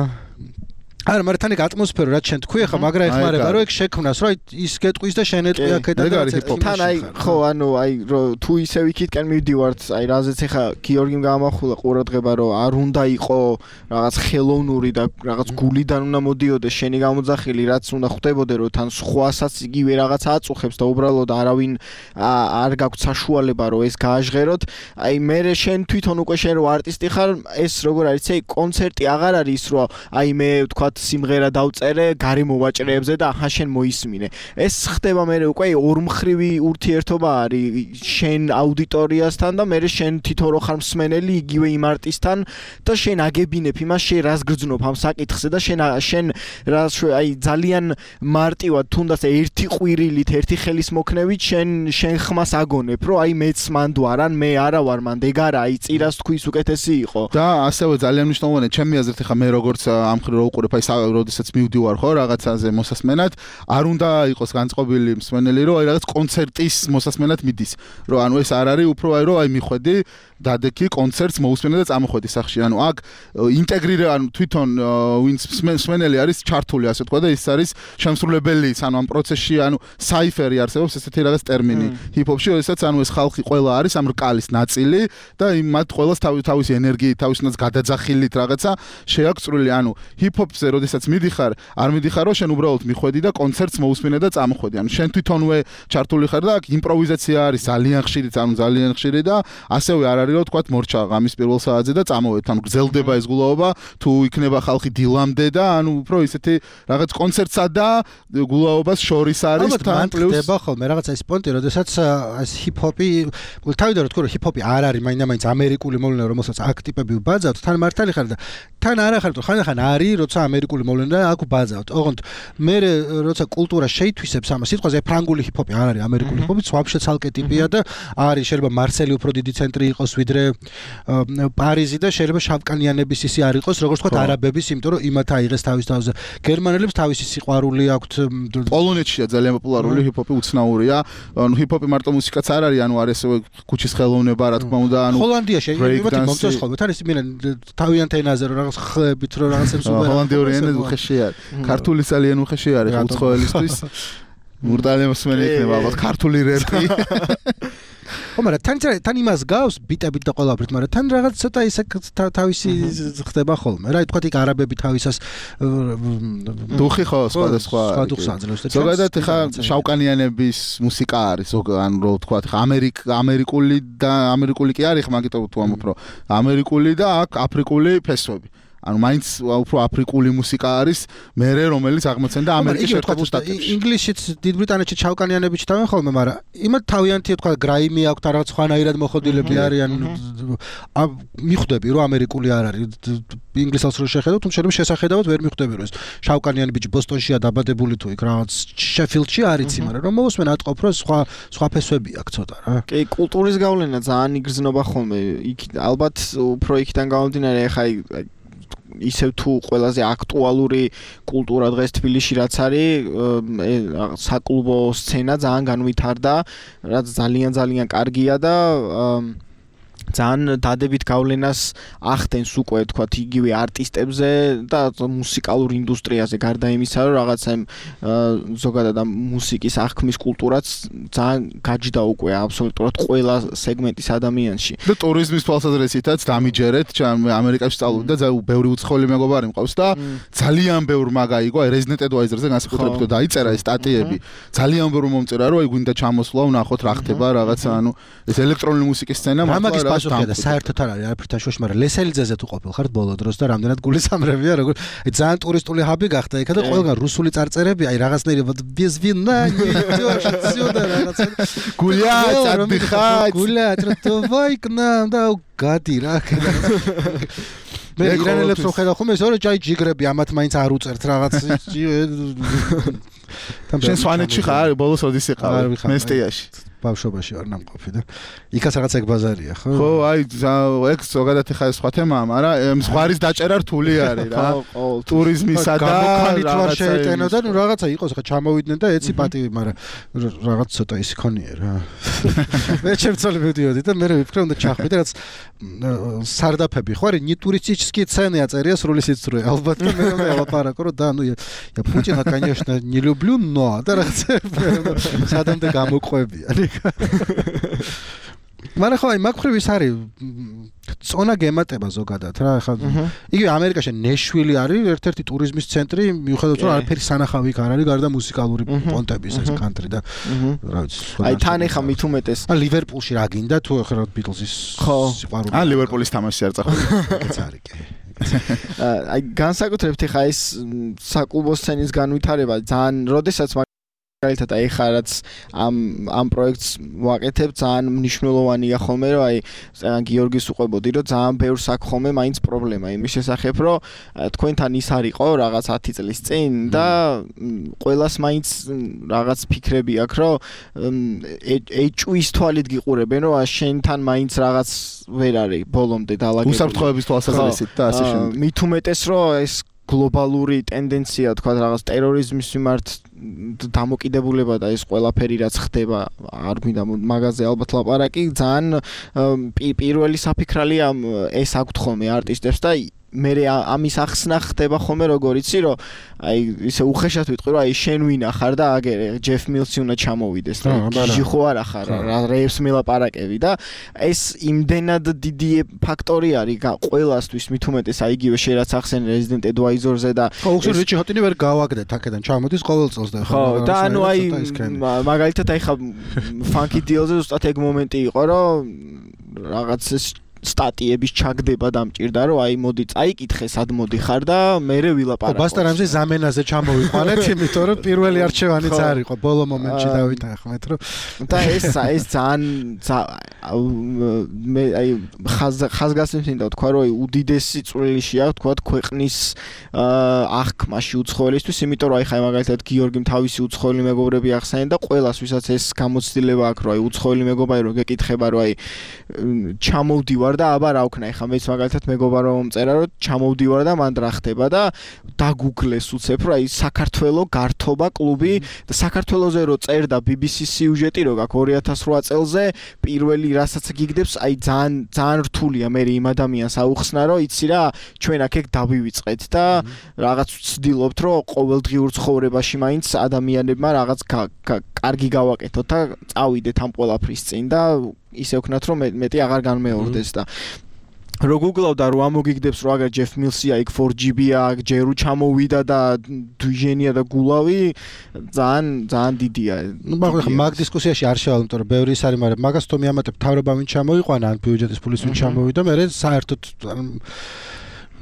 არა, მაგრამ თან ეგ ატმოსფერო რაც შენ თქვი ახლა მაგრა ეხმარება რომ ეგ შექმნას რომ ის გეტყვის და შენ ეტყვი აქედა და თან აი ხო ანუ აი რომ თუ ისე ვიქითკენ მივდივართ აი რაზეც ახლა გიორგიმ გამახულა ყურადღება რომ არ უნდა იყო რაღაც ხელოვნური და რაღაც გულიდან უნდა მოდიოდეს შენი გამოძახილი რაც უნდა ხვდებოდე რომ თან სხვასაც იგივე რაღაც აწუხებს და უბრალოდ არავინ არ გაქვს საშუალება რომ ეს გააჟღეროთ აი მე შენ თვითონ უკვე შენ რო არტისტი ხარ ეს როგორ არის აი კონცერტი აღარ არის რომ აი მე თქვა სიმღერა დავწერე გარემო ვაჭრეებზე და ახლა შენ მოისმინე. ეს ხდება მე უკვე ორმხრივი ურთიერთობა არის შენ აუდიტორიასთან და მე შენ თვითონ რო ხარ მსმენელი იგივე იმ არტისტთან და შენ აგებინებ იმას შენ რას გრძნობ ამ საკითხზე და შენ შენ რას აი ძალიან მარტივად თუნდაც ერთი ყვირილით ერთი ხელის მოქნევით შენ შენ ხმას აგონებ რომ აი მეც მანდ ვარ ან მე არა ვარ მანდ ეგ არა აი წირას თქვის უკეთესი იყო. და ასევე ძალიან მნიშვნელოვანია ჩემი აზრით ახლა მე როგორც ამ ხრივ რო უყურებ აი როდესაც მივდივარ ხო რაღაცაზე მოსასმენად არ უნდა იყოს განწყობილი მსმენელი რომ აი რაღაც კონცერტის მოსასმენად მიდის რომ ანუ ეს არ არის უფრო აი რომ აი მიხვედი დადექი კონცერტს მოусმენე და წამოხვედი სახში ანუ აქ ინტეგრირე ანუ თვითონ ვინც მსმენელი არის ჩართული ასე თქვა და ის არის შემსრულებელი ანუ ამ პროცესში ანუ საიფერი არსებობს ესეთი რაღაც ტერმინი ჰიპ-ჰოპში როდესაც ანუ ეს ხალხი ყველა არის ამ რკალის ნაწილი და მათ ყველას თავისი ენერგიით თავისნაც გადაძახილით რაღაცა შეაქწრული ანუ ჰიპ-ჰოპზე როდესაც მიდიხარ არ მიდიხარ რომ შენ უბრალოდ მიხვედი და კონცერტს მოусმინე და წამოხვედი ანუ შენ თვითონვე ჩართული ხარ და აქ იმპროვიზაცია არის ძალიან ხშირი ანუ ძალიან ხშირი და ასევე არ არის რომ თქვა მორჩა ღამის პირველ საათზე და წამოვეთ ანუ გრძელდება ეს გულაობა თუ იქნება ხალხი დილამდე და ანუ უფრო ისეთი რაღაც კონცერტსა და გულაობას შორის არის თან პლუს ხდება ხოლმე რაღაცა ის პონტი როდესაც ეს ჰიპ-ჰოპი თავიდან რომ თქვი რომ ჰიპ-ჰოპი არ არის მაინდა-მაინც ამერიკული მოვლენა რომელსაც აქ ტიპები ვბაძავთ თან მართალი ხარ და თან არა ხარ ხან-ხან არის როცა ამერიკული მოვლენა აქ ვბაძავთ ოღონდ მე როცა კულტურა შეითვისებს ამას სიტყვაზე ფრანგული ჰიპ-ჰოპი არ არის ამერიკული ჰიპ-ჰოპი ვაფშე ცალკე ტიპია და არის შეიძლება მარსელი უფრო დიდი ცენტრი იყოს ვიდრე პარიზი და შეიძლება შავკანიანების ისი არ იყოს როგორც თქვა არაბების იმიტომ რომ იმათ აიღეს თავის თავზე გერმანელებს თავისი სიყვარული აქვთ პოლონეთშია ძალიან პოპულარული ჰიპ-ჰოპი უცნაურია ანუ ჰიპ-ჰოპი მარტო მუსიკაც არ არის ანუ არის ქუჩის ხელოვნება რა თქმა უნდა ანუ ჰოლანდიაში იმათი მომწონს ხოლმე თან ის მე თავიანთ ენაზე რომ რაღაც ხები თუ რაღაცებს უბრალოდ ჰოლანდიური ენა უხეში არის ქართული ძალიან უხეში არის უცხოელისთვის მურდალე მოსმენი იქნება ალბათ ქართული რეპი ხო მაგრამ თან თან იმას გავს ბიტებით და ყველაფრით მაგრამ თან რაღაც ცოტა ისე თავისი ხდება ხოლმე რა თქვა იქ არაბები თავისას დუხი ხო სხვადასხვა სხვადასხვა აძლევს და ზოგადად ხა შავკანიანების მუსიკა არის ანუ რო თქვა ხა ამერიკ ამერიკული და ამერიკული კი არის ხა მაგიტო თუ ამ უფრო ამერიკული და აქ აფრიკული ფესვები ანუ მაინც უფრო აფრიკული მუსიკა არის მერე რომელიც აღმოცენდა ამერიკის შეერთებულ შტატებში. ინგლისშიც დიდ ბრიტანეთში ჩავკანიანები ჩთავენ ხოლმე, მაგრამ იმათ თავიანთი თქვა გრაიმი აქვს და რაღაც ხვანაირად მოხდილები არიან. მიხვდები რომ ამერიკული არ არის. ინგლისელს რო შეხედავ, თუმცა შეიძლება შესახედავად ვერ მიხვდები რომ ეს შავკანიანი ბიჭი ბოსტონშია დაბადებული თუ იქ რაღაც შეფილდში არის, მაგრამ რომ მოусმენ ატყობ რომ სხვა სხვა ფესვები აქვს ცოტა რა. კი, კულტურის გავლენა ძალიან იგრძნობა ხოლმე. იქ ალბათ უფრო იქიდან გამომდინარე, ეხა ისევ თუ ყველაზე აქტუალური კულტურა დღეს თბილისში რაც არის, საკლუბო სცენა ძალიან განვითარდა, რაც ძალიან ძალიან კარგია და ძალიან დადებით გავლენას ახდენს უკვე თქვათ იგივე არტისტებზე და მუსიკალურ ინდუსტრიაზე გარდა იმისა რომ რაღაცა ზოგადად ამ მუსიკის აღქმის კულტურაც ძალიან გაჯდა უკვე აბსოლუტურად ყველა სეგმენტის ადამიანში და ტურიზმის თვალსაზრისითაც დამიჯერეთ ამერიკაში სწავლობდი და ძალიან ბევრი უცხოელი მეგობარი მყავს და ძალიან ბევრ მაგაიგო აი Resident Advisor-ზე განსაკუთრებით და დაიწერა ეს სტატიები ძალიან ბევრ მომწერა რომ აი გვინდა ჩამოსვლა ვნახოთ რა ხდება რაღაცა ანუ ეს ელექტრონული მუსიკის სცენა მაგის პასუხია და საერთოდ არ არის არაფერთან შუაში, მაგრამ ლესელიძეზე თუ ყოფილ ხარ ბოლო დროს და რამდენად გულისამრებია, როგორ ძალიან ტურისტული ჰაბი გახდა იქა და ყველგან რუსული წარწერები, აი რაღაცნაირი без вина не идёшь отсюда რაღაცა გულять отдыхать გულять давай к нам да გადი რა მე ირანელებს რო ხედავ ხომ ეს ორი ჯაი ჯიგრები ამათ მაინც არ უწერთ რაღაც შენ სვანეთში ხარ ბოლოს ოდის იყავ მესტიაში ბავშვობაში არ ნამყოფი და იქაც რაღაც ეგ ბაზარია ხო? ხო, აი ეგ ზოგადად ხა სხვა თემაა, მაგრამ ზღვარის დაჭერა რთული არის რა. ტურიზმისა და გამოქანით შეეტენო და ნუ რაღაცა იყოს ხა ჩამოვიდნენ და ეცი პატივი, მაგრამ რაღაც ცოტა ის იქონია რა. მე ჩემწოლი მივდიოდი და მე ვიფიქრე უნდა ჩახვიდე რაც სარდაფები ხო არის не туристические цены აწერია სრული სიცრუე. ალბათ მე მე ელაპარაკო რომ და ნუ я Путина конечно не люблю, но და რაღაცა სადამდე გამოყვებიან. მაგრამ ხო აი მაგხრივ ის არის წონა გემატება ზოგადად რა ხა იგივე ამერიკაში ნეშვილი არის ერთ-ერთი ტურიზმის ცენტრი მიუხედავად რომ არაფერი სანახავი იქ არ არის გარდა მუსიკალური პონტების ეს კანტრი და რა ვიცი აი თან ეხა მით უმეტეს ა ლივერპულში რა გინდა თუ ახლა ბიტლზის სიყვარული ა ლივერპულის თამაში არ წახვიდე ეს არის კი აი განსაკუთრებით ეხა ეს საკლუბო სცენის განვითარება ძალიან როდესაც მაგალითად აი ხა რაც ამ ამ პროექტს ვაკეთებ ძალიან მნიშვნელოვანია ხოლმე რომ აი გიორგის უყვებოდი რომ ძალიან ბევრს აქვს ხოლმე მაინც პრობლემა იმის შესახებ რომ თქვენთან ის არისო რაღაც ათი წლის წინ და ყველას მაინც რაღაც ფიქრები აქვს რომ ეჭვის თვალით გიყურებენ რომ შენთან მაინც რაღაც ვერ არის ბოლომდე დაალაგებული უსაფრთხოების თვალსაზრისით და ასე შემდეგ მით უმეტეს რომ ეს გლობალური ტენდენცია თქვა რაღაც ტერორიზმის მიმართ დამოკიდებულება და ეს ყველაფერი რაც ხდება არ გვინდა მაგაზე ალბათ ლაპარაკი ძალიან პირველი საფიქრალია ეს აქვთ ხოლმე არტისტებს და მე ამის ახსნა ხდება ხოლმე როგორ იცი რომ აი ისე უხეშად ვიტყვი რომ აი შენ ვინა ხარ და აგერე ჯეფ მილსი უნდა ჩამოვიდეს და გიჟი ხო არა ხარ რა რეებს მელაპარაკები და ეს იმდენად დიდი ფაქტორი არის ყველასთვის მით უმეტეს აი იგივე შენ რაც ახსენე Resident Advisor-ზე და ხო უხეშად რიჩი ხოტინი ვერ გავაგდეთ აქედან ჩამოდის ყოველ წელს და ხო და ანუ აი მაგალითად აი ხა Funky Deal-ზე ზუსტად ეგ მომენტი იყო რომ რაღაც ეს სტატიების ჩაგდება დამჭირდა რომ აი მოდი წაიკითხე სად მოდი ხარ და მერე ვილაპარაკო. ბასტარამზე ზამენაზე ჩამოვიყვანეთ, იმიტომ რომ პირველი არჩევანიც არ იყო ბოლო მომენტში დავითანხმეთ რომ და ეს ეს ძალიან მე აი ხაზგასმით თქვა რომ აი უდიდესი წვლილი აქვს თქვა ქვეყნის აღქმაში უცხოელისთვის, იმიტომ რომ აი ხა მაგალითად გიორგიმ თავისი უცხოელი მეგობრები ახსენე და ყველას ვისაც ეს გამოცდილება აქვს რომ აი უცხოელი მეგობარი რომ გეკითხება რომ აი ჩამოვდივარ და აბა რა ვქნა ეხა მეც მაგალითად მეგობარო მომწერა რომ ჩამოვდივარ და მან რა ხდება და დაგუგლეს უცებ რომ აი საქართველოს გართობა კლუბი და საქართველოზე რო წერდა ბი ბი სი სიუჟეტი რო გაქვს ორი ათას რვა წელზე პირველი რასაც გიგდებს აი ძალიან ძალიან რთულია მე იმ ადამიანს აუხსნა რომ იცი რა ჩვენ აქ ეგ დავივიწყეთ და რაღაც ვცდილობთ რომ ყოველდღიურ ცხოვრებაში მაინც ადამიანებმა რაღაც კარგი გავაკეთოთ და წავიდეთ ამ ყველაფრის წინ და ისე ვქნათ რომ მეტი აღარ განმეორდეს და რო გუგლავდა რომ ამოგიგდებს რომ აგერ ჯეფ მილსია იქ ფორ ჯი ბია ჯერუ ჩამოვიდა და დვიჟენია და გულავი ძალიან ძალიან დიდია ნუ მაგრამ მაგ დისკუსიაში არ შევალ იმიტომ რომ ბევრი ის არის მაგრამ მაგას თუ მიამატებ თავრობა ვინ ჩამოიყვანა ან ბიუჯეტის ფულის ვინ ჩამოვიდა მე საერთოდ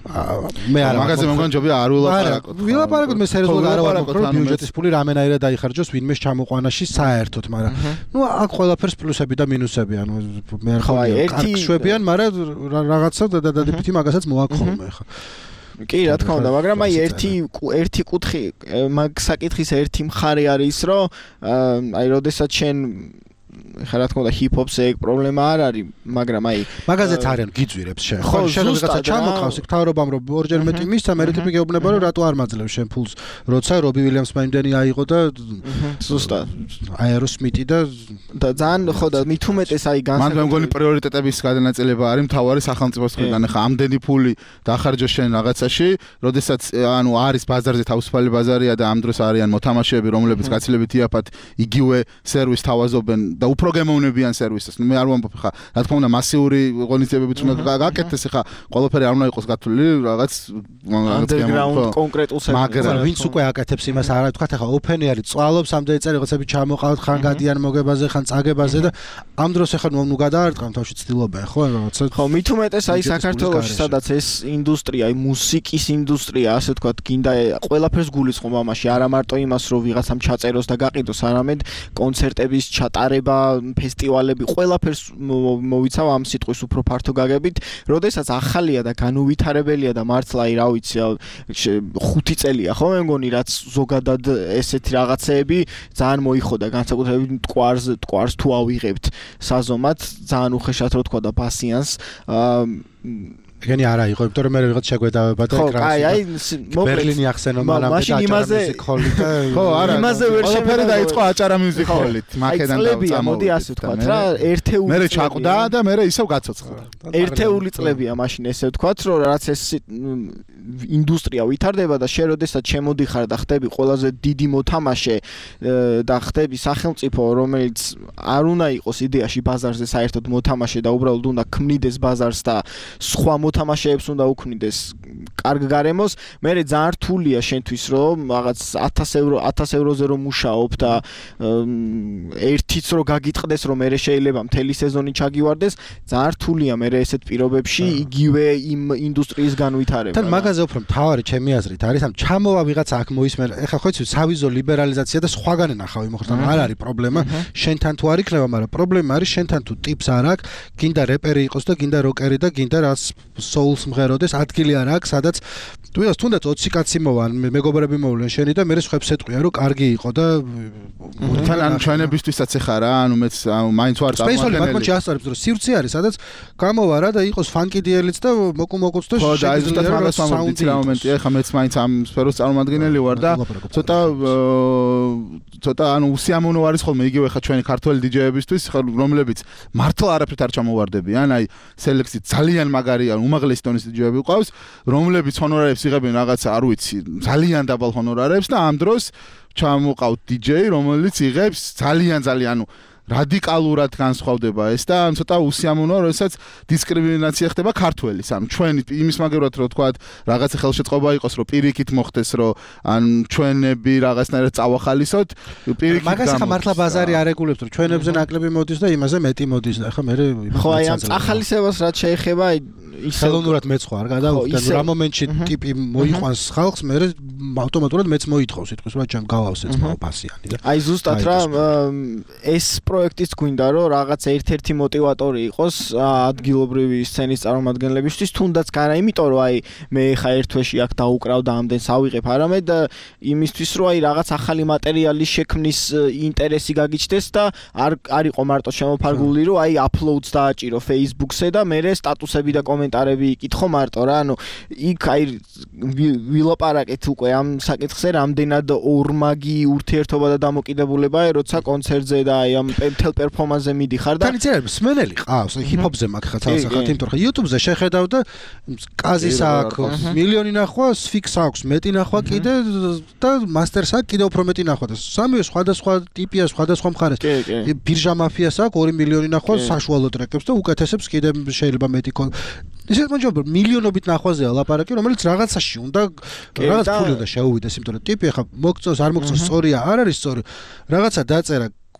მე არა მაგაზე მე მგონი ჯობია არ ვილაპარაკოთ. ვილაპარაკოთ მე სერიოზულად არ ვარ რომ ბიუჯეტის პული რამენაირად დაიხარჯოს ვინმე ჩამოყვანაში საერთოდ, მაგრამ ნუ აქ ყველაფერს პლუსები და მინუსები, ანუ მე არ ხარ კარგ შვებიან, მაგრამ რაღაცა დადადებით მაგასაც მოაქხოლმე ხა. კი, რა თქმა უნდა, მაგრამ აი ერთი ერთი კუთხი მაგ საკითხის ერთი მხარე არის, რომ აი როდესაც შენ ხა რა თქმა უნდა ჰიპ-ჰოპს ეგ პრობლემა არ არის, მაგრამ აი მაგაზეც არიან გიძვირებს შენ. ხო, შენ რაღაცა ჩამოყავს იქ თავრობამ რომ ორჯერ მეტი მისცა, მე ტიპი გეუბნება რომ რატო არ მაძლევს შენ ფულს, როცა რობი ვილიამსმა იმდენი აიღო და ზუსტად აეროსმიტი და და ძალიან ხო და მით უმეტეს აი განსაკუთრებით მან მგონი პრიორიტეტების გადანაწილება არის მთავარი სახელმწიფოს მხრიდან. ხა ამდენი ფული დახარჯო შენ რაღაცაში, როდესაც ანუ არის ბაზარზე თავისუფალი ბაზარია და ამ დროს არიან მოთამაშეები, რომლებიც გაცილებით იაფად იგივე სერვისს თავაზობენ და უფრო გემოვნებიან სერვისს. მე არ ვამბობ ხა, რა თქმა უნდა მასიური ღონისძიებებით უნდა გაკეთდეს ხა, ყველაფერი არ უნდა იყოს გათვლილი რაღაც underground კონკრეტულ სერვისს. მაგრამ ვინც უკვე აკეთებს იმას არა თქვა ხა ოფენი არის, წვალობს ამდენი წელი რაღაცები ჩამოყავთ ხან გადიან მოგებაზე ხან წაგებაზე და ამ დროს ახლა ნუ გადაარტყამ თავში ცდილობენ ხო რაღაცა. ხო, მით უმეტეს აი საქართველოში სადაც ეს ინდუსტრია, აი მუსიკის ინდუსტრია, ასე ვთქვათ, გინდა ყველაფერს გულისხმობ ამაში, არა მარტო იმას რომ ვიღაცამ ჩაწეროს და გაყიდოს, არამედ კონცერტების ჩატარება, ფესტივალები, ყველაფერს მოვიცავ ამ სიტყვის უფრო ფართო გაგებით, როდესაც ახალია და განუვითარებელია და მართლა აი რა ვიცი, ხუთი წელია ხო მე მგონი რაც ზოგადად ესეთი რაღაცეები ძალიან მოიხოდა, განსაკუთრებით მტკვარს, მტკვარს თუ ავიღებთ საზომად, ძალიან უხეშად რო თქვა და პასიანს ეგენი არა იყო, იმიტომ რომ მე რაღაც შეგვედავება და გრაფიკა. ხო, აი, აი, ბერლინი ახსენო მანამდე და აჭარა მუსიკოლით. ხო, არა. იმაზე ვერ ყველაფერი დაიწყო აჭარა მუსიკოლით. მაკედან წლებია, მოდი ასე ვთქვათ რა, ერთეული მე ჩაყდა და მე ისევ გაცოცხლა. ერთეული წლებია მაშინ ესე ვთქვათ, რომ რაც ეს ინდუსტრია ვითარდება და შენ როდესაც შემოდიხარ და ხდები ყველაზე დიდი მოთამაშე და ხდები სახელმწიფო, რომელიც არ უნდა იყოს იდეაში ბაზარზე საერთოდ მოთამაშე და უბრალოდ უნდა ქმნიდეს ბაზარს და სხვა მოთამაშეებს უნდა უქმნიდეს კარგ გარემოს, მე ძალიან რთულია შენთვის რომ რაღაც ათას ევრო ათას ევროზე რომ მუშაობ და ერთიც რომ გაგიტყდეს რომ მე შეიძლება მთელი სეზონი ჩაგივარდეს, ძალიან რთულია მე ესეთ პირობებში იგივე იმ ინდუსტრიის განვითარება. თან მაგაზე უფრო მთავარი ჩემი აზრით არის ამ ჩამოვა ვიღაცა აქ მოისმენ. ეხლა ხო იცი სავიზო ლიბერალიზაცია და სხვაგან ნახავი მოხდა, არ არის პრობლემა. შენთან თუ არ იქნება, მაგრამ პრობლემა არის შენთან თუ ტიპს არ აქვს, გინდა რეპერი იყოს და გინდა როკერი და გინდა რაც soul-ს მღეროდეს, ადგილი არ აქვს, სადაც თუნდაც თუნდაც ოცი კაცი მოვა, მეგობრები მოვლენ შენი და მე სხვებს ეთყვია რომ კარგი იყო და თან ან ჩვენებისთვისაც ეხა რა, ანუ მეც მაინც ვარ წარმოგენელი. სპეციალური მაგმოჩი ასწორებს რომ სივრცე არის, სადაც გამოვა რა და იყოს ფანკი დიელიც და მოკუმოკუც და ხო და აი ზუსტად მაგას ვამბობთ რა მომენტია, ეხა მეც მაინც ამ სფეროს წარმომადგენელი ვარ და ცოტა ცოტა ანუ უსიამოვნო არის ხოლმე იგივე ხა ჩვენი ქართველი დიჯეებისთვის, რომლებიც მართლა არაფრით არ ჩამოვარდებიან, აი სელექციით ძალიან მაგარია, უმაღლესი დონის დიჯეები ყავს, რომლებიც ჰონორარებს იღებენ რაღაცა, არ ვიცი, ძალიან დაბალ ჰონორარებს და ამ დროს ჩამოყავთ დიჯეი, რომელიც იღებს ძალიან ძალიან ანუ რადიკალურად განსხვავდება ეს და ცოტა უსიამოვნოა, როდესაც დისკრიმინაცია ხდება ქართველის. ანუ ჩვენ იმის მაგერად რო თქვა, რაღაცა ხელშეწყობა იყოს, რომ პირიქით მოხდეს, რომ ან ჩვენები რაღაცნაირად წავახალისოთ, პირიქით მაგას ხა მართლა ბაზარი არეგულებს, რომ ჩვენებზე ნაკლები მოდის და იმაზე მეტი მოდის და ხა მე ხო აი ამ წახალისებას რაც შეეხება აი ხელოვნურად მეც ხო არ გადავხდები, რა მომენტში ტიპი მოიყვანს ხალხს, მე ავტომატურად მეც მოითხოვს სიტყვის, რა ჩემ გავავს ეს პასიანი და აი ზუსტად რა ეს პროექტიც გვინდა რომ რაღაც ერთ-ერთი мотиваტორი იყოს ადგილობრივი სცენის წარმომადგენლებისთვის, თუნდაც არა იმიტომ რომ აი მე ხა ერთ თვეში აქ დაუკრავ და ამდენს ავიღებ, არამედ იმისთვის რომ აი რაღაც ახალი მატერიალის შექმნის ინტერესი გაგიჩნდეს და არ არ იყო მარტო შემოფარგლული რომ აი აპლოუდს დააჭირო Facebook-ზე და მე სტატუსები და კომენტარები იკითხო მარტო რა, ანუ იქ აი ვილაპარაკეთ უკვე ამ საკითხზე, რამდენად ორმაგი ურთიერთობა და დამოკიდებულებაა, როცა კონცერტზე და აი ამ მთელ პერფორმანსზე მიდიხარ და თან იცი მსმენელი ყავს, ჰიპ-ჰოპზე მაგ ხა თალსახად, იმიტომ რომ YouTube-ზე შეხედავ და კაზის აქვს მილიონი ნახვა, სფიქს აქვს მეტი ნახვა კიდე და მასტერს აქვს კიდე უფრო მეტი ნახვა და სამივე სხვადასხვა ტიპია, სხვადასხვა მხარეს. ბირჟა მაფიას აქვს ორი მილიონი ნახვა საშუალო ტრეკებს და უკეთესებს კიდე შეიძლება მეტი ისეთ მოჯობა მილიონობით ნახვაზეა ლაპარაკი, რომელიც რაღაცაში უნდა რაღაც ფული უნდა შეუვიდეს, იმიტომ რომ ტიპი ხა მოგწონს, არ მოგწონს, სწორია, არ არის სწორი. რაღაცა დაწერა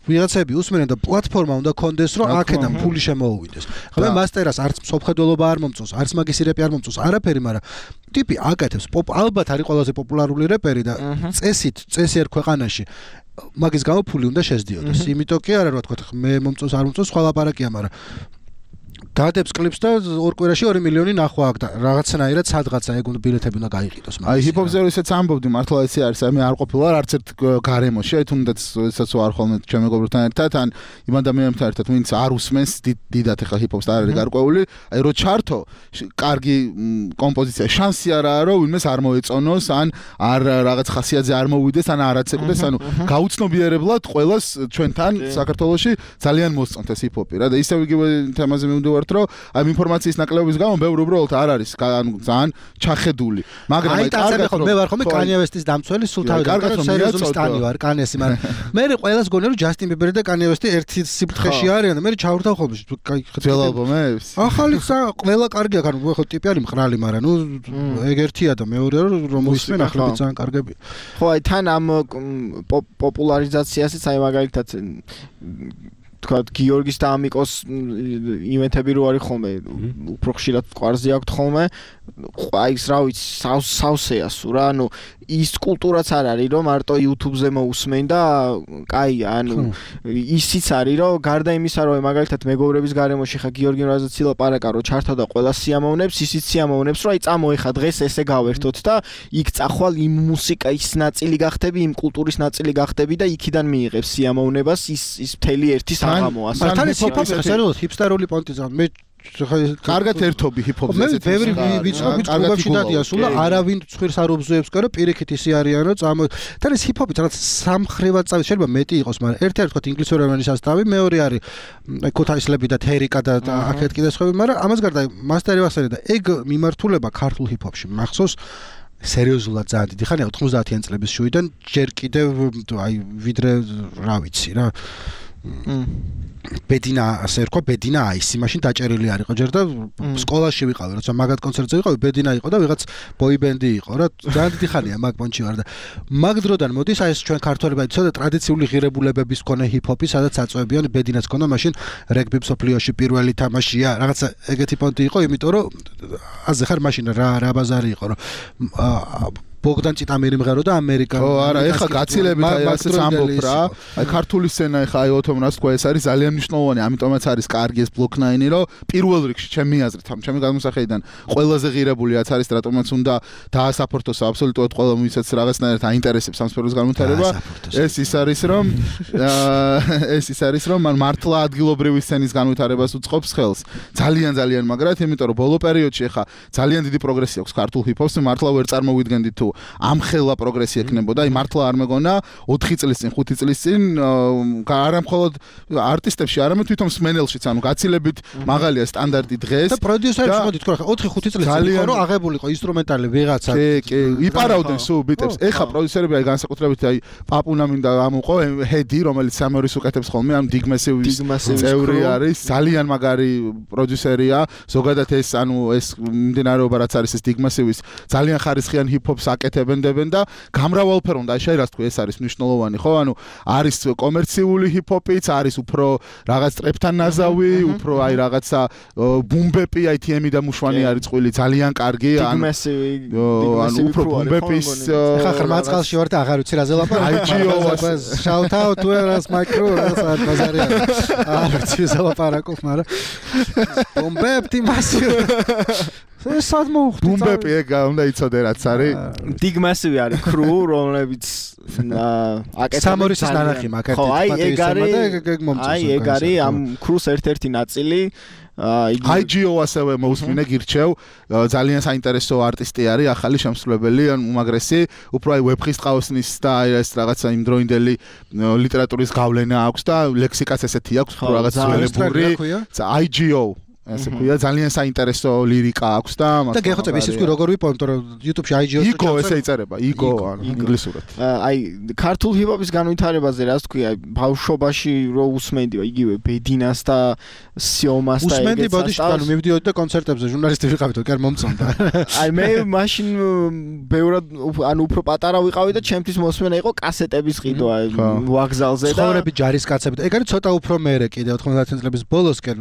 ვიღაცები უსმენენ და პლატფორმა უნდა კონდეს, რომ აქედან ფული შემოუვიდეს. ხო, მე მასტერას არც მსოფლმხედველობა არ მომწონს, არც მაგისი რეპი არ მომწონს, არაფერი, მაგრამ ტიპი აკეთებს, ალბათ არის ყველაზე პოპულარული რეპერი და წესით, წესი ერთ ქვეყანაში მაგის გამო ფული უნდა შეძდიოდეს. იმიტომ კი არა, რა თქვა, მე მომწონს, არ მომწონს, სხვა ლაპარაკია, მაგრამ დადებს კლიპს და ორ კვირაში ორი მილიონი ნახვა აქვს და რაღაცნაირად სადღაცა ეგ უნდა ბილეთები უნდა გაიყიდოს მაგას. აი ჰიპ-ჰოპზე ისეც ამბობდი, მართლა ესე არის, აი მე არ ყოფილა არც ერთ გარემოში, აი თუნდაც ესაც ვარ ხოლმე ჩემ მეგობრებთან ერთად, ან იმ ადამიანებთან ერთად, ვინც არ უსმენს დიდად ეხა ჰიპ-ჰოპს და არ არის გარკვეული, აი რო ჩართო, კარგი კომპოზიცია, შანსი არაა, რომ ვინმეს არ მოეწონოს, ან არ რაღაც ხასიათზე არ მოვიდეს, ან არ აცეკვდეს, ანუ გაუცნობიერებლად ყველას ჩვენთან საქართველოში ძალიან მოსწონთ ეს ჰიპ-ჰოპი რა და ისევ იგივე თემაზე მივდივარ რომ ამ ინფორმაციის ნაკლებობის გამო ბევრი უბრალოდ არ არის ანუ ძალიან ჩახედული მაგრამ აი კარგად ხო მე ვარ ხოლმე Kanye West-ის დამცველი სულ თავიდან სერიოზული სტანი ვარ Kanye-ს მაგრამ მე ყველას გონია რომ Justin Bieber და Kanye West-ი ერთი სიფრთხეში არიან და მე ჩავრთავ ხოლმე ძველ ალბომებს ახალი ყველა კარგია ანუ ხო ტიპი არის მყრალი მაგრამ ნუ ეგ ერთია და მეორეა რომ მოისმენ ახლები ძალიან კარგები ხო აი თან ამ პოპულარიზაციასაც აი მაგალითად თქვა გიორგის და ამიკოს ივენთები რო არის ხოლმე უფრო ხშირად ყვარზე აქვთ ხოლმე აი ის რა ვიცი სავსეა სულ რა ანუ ის კულტურაც არ არის რომ მარტო YouTube-ზე მოусმენ და კაია ანუ ისიც არის რომ გარდა იმისა რომ მაგალითად მეგობრების გარემოში ხა გიორგი რაზეც ილაპარაკა რომ ჩართავდა ყველა სიამოვნებს ისიც სიამოვნებს რომ აი წამოეხა დღეს ესე გავერთოთ და იქ წახვალ იმ მუსიკის ნაწილი გახდები იმ კულტურის ნაწილი გახდები და იქიდან მიიღებ სიამოვნებას ის ის მთელი ერთი საღამოა თან ჰიპ-ჰოპი ხასერულად ჰიპსტერული პონტი ზამ მე კარგად ერთობი ჰიპ-ჰოპზე მე ბევრი ვიწყობ კლუბებში დადია სულ და არავინ ცხვირს არ უბზოებს კარო პირიქით ისე არიან რომ წამო თან ეს ჰიპ-ჰოპი რაღაც სამხრივად წავი შეიძლება მეტი იყოს მაგრამ ერთ-ერთი თქვა ინგლისური ენის ასტავი მეორე არის ქუთაისლები და თერიკა და აქეთ კიდე სხვები მაგრამ ამას გარდა მასტერი ვასარი და ეგ მიმართულება ქართულ ჰიპ-ჰოპში მახსოვს სერიოზულად ძალიან დიდი ხანია ოთხმოცდაათიან წლების შუიდან ჯერ კიდევ აი ვიდრე რა ვიცი რა ბედინა ასე რქვა ბედინა აისი მაშინ დაჭერილი არ იყო ჯერ და სკოლაში ვიყავი როცა მაგათ კონცერტზე ვიყავი ბედინა იყო და ვიღაც ბოი ბენდი იყო რა ძალიან დიდი ხანია მაგ პონჩი ვარ და მაგ დროდან მოდის აი ეს ჩვენ ქართველებად ცოტა ტრადიციული ღირებულებების მქონე ჰიპ-ჰოპი სადაც აწვევიან ბედინას ქონდა მაშინ რეგბი მსოფლიოში პირველი თამაშია რაღაცა ეგეთი პონტი იყო იმიტომ რომ აზე ხარ მაშინ რა რა ბაზარი იყო რომ ბოგდან წიტამერი მღერო და ამერიკა ხო არა ეხა გაცილებით აი ასეც ამბობ რა აი ქართული სცენა ეხა აი ოთომრას თქვა ეს არის ძალიან მნიშვნელოვანი ამიტომაც არის კარგი ეს ბლოკ ნაინი რომ პირველ რიგში ჩემი აზრით ამ ჩემი გადმოსახედიდან ყველაზე ღირებული რაც არის რატომაც უნდა დაასაპორტოს აბსოლუტურად ყველა ვისაც რაღაცნაირად აინტერესებს ამ სფეროს განვითარება ეს ის არის რომ ეს ის არის რომ მართლა ადგილობრივი სცენის განვითარებას უწყობს ხელს ძალიან ძალიან მაგრად იმიტომ რომ ბოლო პერიოდში ეხა ძალიან დიდი პროგრესი აქვს ქართულ ჰიპ-ჰოპს მართლა ვერ წარმოვიდგენდით თუ ამ ხელა პროგრესი ექნებოდა, აი მართლა არ მეგონა ოთხი წლის წინ, ხუთი წლის წინ არა მხოლოდ არტისტებში, არამედ თვითონ სმენელშიც, ანუ გაცილებით მაღალია სტანდარტი დღეს. და პროდიუსერებს მოდი თქვა, ოთხი ხუთი წლის წინ ხო რომ აღებულიყო ინსტრუმენტალი ვიღაცა. კი, კი, იპარავდნენ სულ ბიტებს. ეხა პროდიუსერები აი განსაკუთრებით აი პაპუნა მინდა ამოყო, ჰედი, რომელიც სამეორის უკეთებს ხოლმე, ამ დიგმესივის წევრი არის, ძალიან მაგარი პროდიუსერია. ზოგადად ეს ანუ ეს მიმდინარეობა რაც არის ეს დიგმესივის ძალიან ხარისხიან ჰიპ-ჰოპს აკეთებენ და გამრავალფეროვანი და შეიძლება თქვი ეს არის მნიშვნელოვანი ხო ანუ არის კომერციული ჰიპ-ჰოპიც არის უფრო რაღაც ტრეპთან ნაზავი უფრო აი რაღაცა ბუმბეპი აი თი ემი და მუშვანი არის წყვილი ძალიან კარგი ანუ ანუ უფრო ბუმბეპის ხა ხრმაწყალში ვარ და აღარ ვიცი რა ზელაპარაკო აი ჯიოას shout out to us micro რა ბაზარია არ ვიცი ზელაპარაკო მაგრამ ბუმბეპი მასიო ეს სად მოხდა ბუმბეპი ეგ უნდა იცოდე რაც არის დიგმასივი არის კრუ რომლებიც აკეთებს სამორისის ნანახი მაგათი ხო აი ეგ არის აი ეგ არის ამ კრუს ერთ-ერთი ნაწილი აი ჯიო ასევე მოусმინე გირჩევ ძალიან საინტერესო არტისტი არის ახალი შემსრულებელი ან უმაგრესი უფრო აი ვებხის ტყავსნის და აი ეს რაღაცა იმ დროინდელი ლიტერატურის გავლენა აქვს და ლექსიკაც ესეთი აქვს რაღაც ძველებური აი ჯიო ასე ქვია, ძალიან საინტერესო ლირიკა აქვს და და გეხოცები ისიც კი როგორ ვიპოვე, იმიტომ რომ YouTube-ში I G O-ს იგო ესე იწერება, იგო ინგლისურად. აი ქართულ ჰიპ-ჰოპის განვითარებაზე რაც თქვი, აი ბავშვობაში რო უსმენდი იგივე ბედინას და სიომას და ეგეც. უსმენდი ბოდიში, ანუ მივდიოდი და კონცერტებზე ჟურნალისტი ვიყავით, კი არ მომწონდა. აი მე მაშინ ბევრად ანუ უფრო პატარა ვიყავი და ჩემთვის მოსმენა იყო კასეტების ყიდვა ვაგზალზე და ცხოვრები ჯარისკაცები და ეგ არის ცოტა უფრო მერე კიდე ოთხმოცდაათი წლების ბოლოსკენ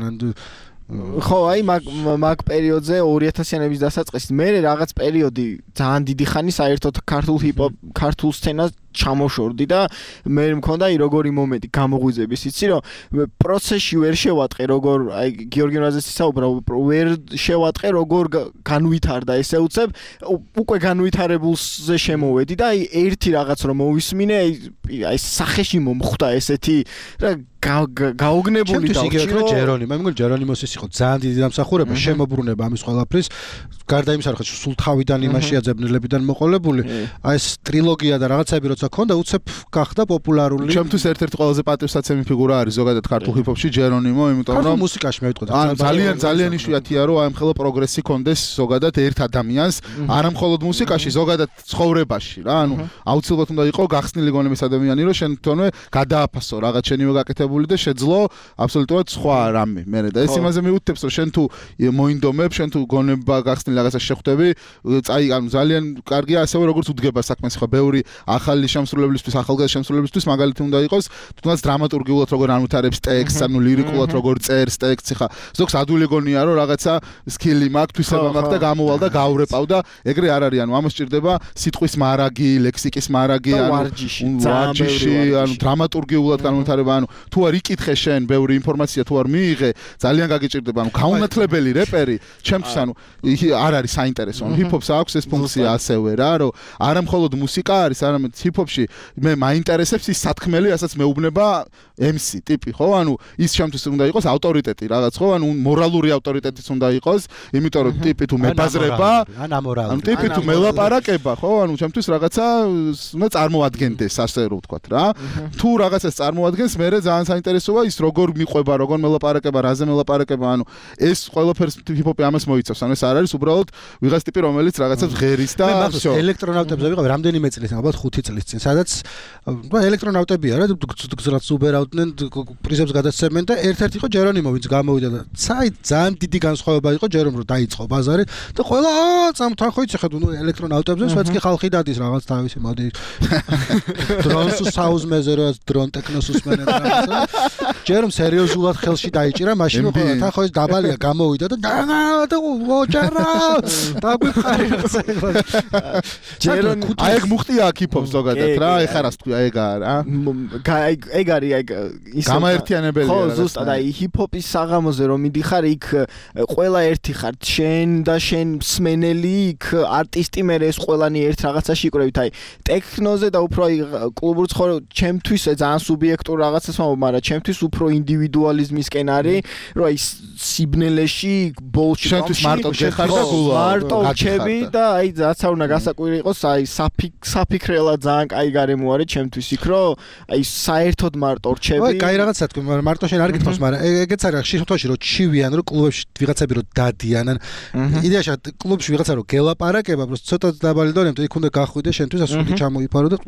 ხო აი მაგ მაგ პერიოდზე ორი ათასიანების დასაწყისით მე რაღაც პერიოდი ძალიან დიდი ხანი საერთოდ ქართულ ჰიპ-ჰოპ ქართულ სცენას ჩამოშორდი და მე მქონდა აი როგორი მომენტი გამოღვიძების იცი რომ პროცესში ვერ შევატყე როგორ აი გიორგი ნაზეს ისაუბრა ვერ შევატყე როგორ განვითარდა ესე უცებ უკვე განვითარებულზე შემოვედი და აი ერთი რაღაც რომ მოვისმინე აი სახეში მომხვდა ესეთი რა გაოგნებული და ვჭირო ჯერონიმო მე მგონი ჯერონიმოს ის იყო ძალიან დიდი დამსახურება შემოbrunება ამის ყველაფრის გარდა იმისა რომ სულ თავიდან იმაშია ძებნელებიდან მოყოლებული აი ეს ტრილოგია და რაღაცები როცა ქონდა უცებ გახდა პოპულარული ჩემთვის ერთ-ერთი ყველაზე პატივსაცემი ფიგურა არის ზოგადად ქართულ ჰიპ-ჰოპში ჯერონიმო იმიტომ რომ მუსიკაში მე ვიტყოდი ან ძალიან ძალიან იშვიათია რომ აი მხოლოდ პროგრესი კონდეს ზოგადად ერთ ადამიანს არა მხოლოდ მუსიკაში ზოგადად ცხოვრებაში რა ანუ აუცილებლად უნდა იყოს გახსნილი გონების ადამიანი რომ შენ თვითონვე გადააფასო რაღაც შენივე გაკეთებული და შეძლო აბსოლუტურად სხვა რამე მე და ეს იმაზე მიუთითებს რომ შენ თუ მოინდომებ შენ თუ გონება გახსნილი რაღაცა შეხვდები წაი ანუ ძალიან კარგია ასევე როგორც უდგება საქმეს ხო ბევრი ახალი შემსრულებლისთვის ახალგაზრდა შემსრულებლისთვის მაგალითი უნდა იყოს თუნდაც დრამატურგიულად როგორ ანვითარებს ტექსტს ანუ ლირიკულად როგორ წერს ტექსტს ხა ზოგს ადვილი გონია რომ რაღაცა სკილი მაქვს თვისება მაქვს და გამოვალ და გავრეპავ და ეგრე არ არის ანუ ამას ჭირდება სიტყვის მარაგი ლექსიკის მარაგი ანუ ვარჯიში ანუ დრამატურგიულად განვითარება ანუ თუ არ იკითხე შენ ბევრი ინფორმაცია თუ არ მიიღე ძალიან გაგიჭირდება ანუ გაუნათლებელი რეპერი ჩემთვის ანუ არ არის საინტერესო ანუ ჰიპ-ჰოპს აქვს ეს ფუნქცია ასევე რა რომ არა მხოლოდ მუსიკა არის არამედ ჰიპ-ჰოპში მე მაინტერესებს ის სათქმელი რასაც მეუბნება ემ სი ტიპი ხო ანუ ის ჩემთვის უნდა იყოს ავტორიტეტი რაღაც ხო ანუ მორალური ავტორიტეტიც უნდა იყოს იმიტომ რომ ტიპი თუ მებაზრება ან ამორალური ანუ ტიპი თუ მელაპარაკება ხო ანუ ჩემთვის რაღაცა უნდა წარმოადგენდეს ასე რომ ვთქვათ რა თუ რაღაცას წარმოადგენს მე ძალიან საინტერესოა ის როგორ მიყვება როგორ მელაპარაკება რაზე მელაპარაკება ანუ ეს ყველაფერს ჰიპ-ჰოპი ამას მოიცავს ანუ ეს არ არის უბრალოდ ვიღაც ტიპი რომელიც რაღაცას ღერის და всё ელექტრონავტებზე ვიყავ რამდენიმე წლის ალბათ ხუთი წლის წინ სადაც ელექტრონავტებია რა გზრდაც უბერავდნენ პრიზებს გადასცემენ და ერთ-ერთი იყო ჯერონიმო ვინც გამოვიდა და საი ძალიან დიდი განსხვავება იყო ჯერომ რომ დაიწყო ბაზარი და ყველა წამთან ხო იცი ხედავ ნუ ელექტრონავტებზე სვეც კი ხალხი დადის რაღაც თავისი მოდი დრონს საუზმეზე რა დრონ ტექნოს უსმენენ რა ჯერომ სერიოზულად ხელში დაიჭირა მაშინ ხო თან ხო ეს დაბალია გამოვიდა და და ოჯარა დაგვიფხარი ჯერონ აი ეგ მუხტია ჰიპ-ჰოპს ზოგადად რა ეხა რას თქვია ეგ არა ეგ არის აი ის გამაერთიანებელია ხო ზუსტად აი ჰიპ-ჰოპის საღამოზე რომ მიდიხარ იქ ყველა ერთი ხარ შენ და შენ მსმენელი იქ არტისტი მე ეს ყველანი ერთ რაღაცაში იკვრევით აი ტექნოზე და უფრო აი კლუბურ ცხოვრებაში ჩემთვის ძალიან სუბიექტურ რაღაცას ვამბობ მაგრამ ჩემთვის უფრო ინდივიდუალიზმისკენ არის რომ აი სიბნელეში ბოლში ჩემთვის მარტო გეხარ და გულა მარტო ჩები და აი რაც არ უნდა გასაკვირი იყოს აი საფიქრელა ძალიან კაი გარემო არის ჩემთვის იქ რომ აი საერთოდ მარტო რჩები ой კაი რაღაცა თქვი მაგრამ მარტო შენ არ გითხავს მაგრამ ეგეც არის შეშთოში რომ ჩივიან რომ კლუბებში ვიღაცები რომ დადიან ან იდეაში კლუბში ვიღაცა რომ გელაპარაკება просто ცოტა დაბალი დონემ თუ იქ უნდა გახვიდე შენთვის ასული ჩამოიფარო და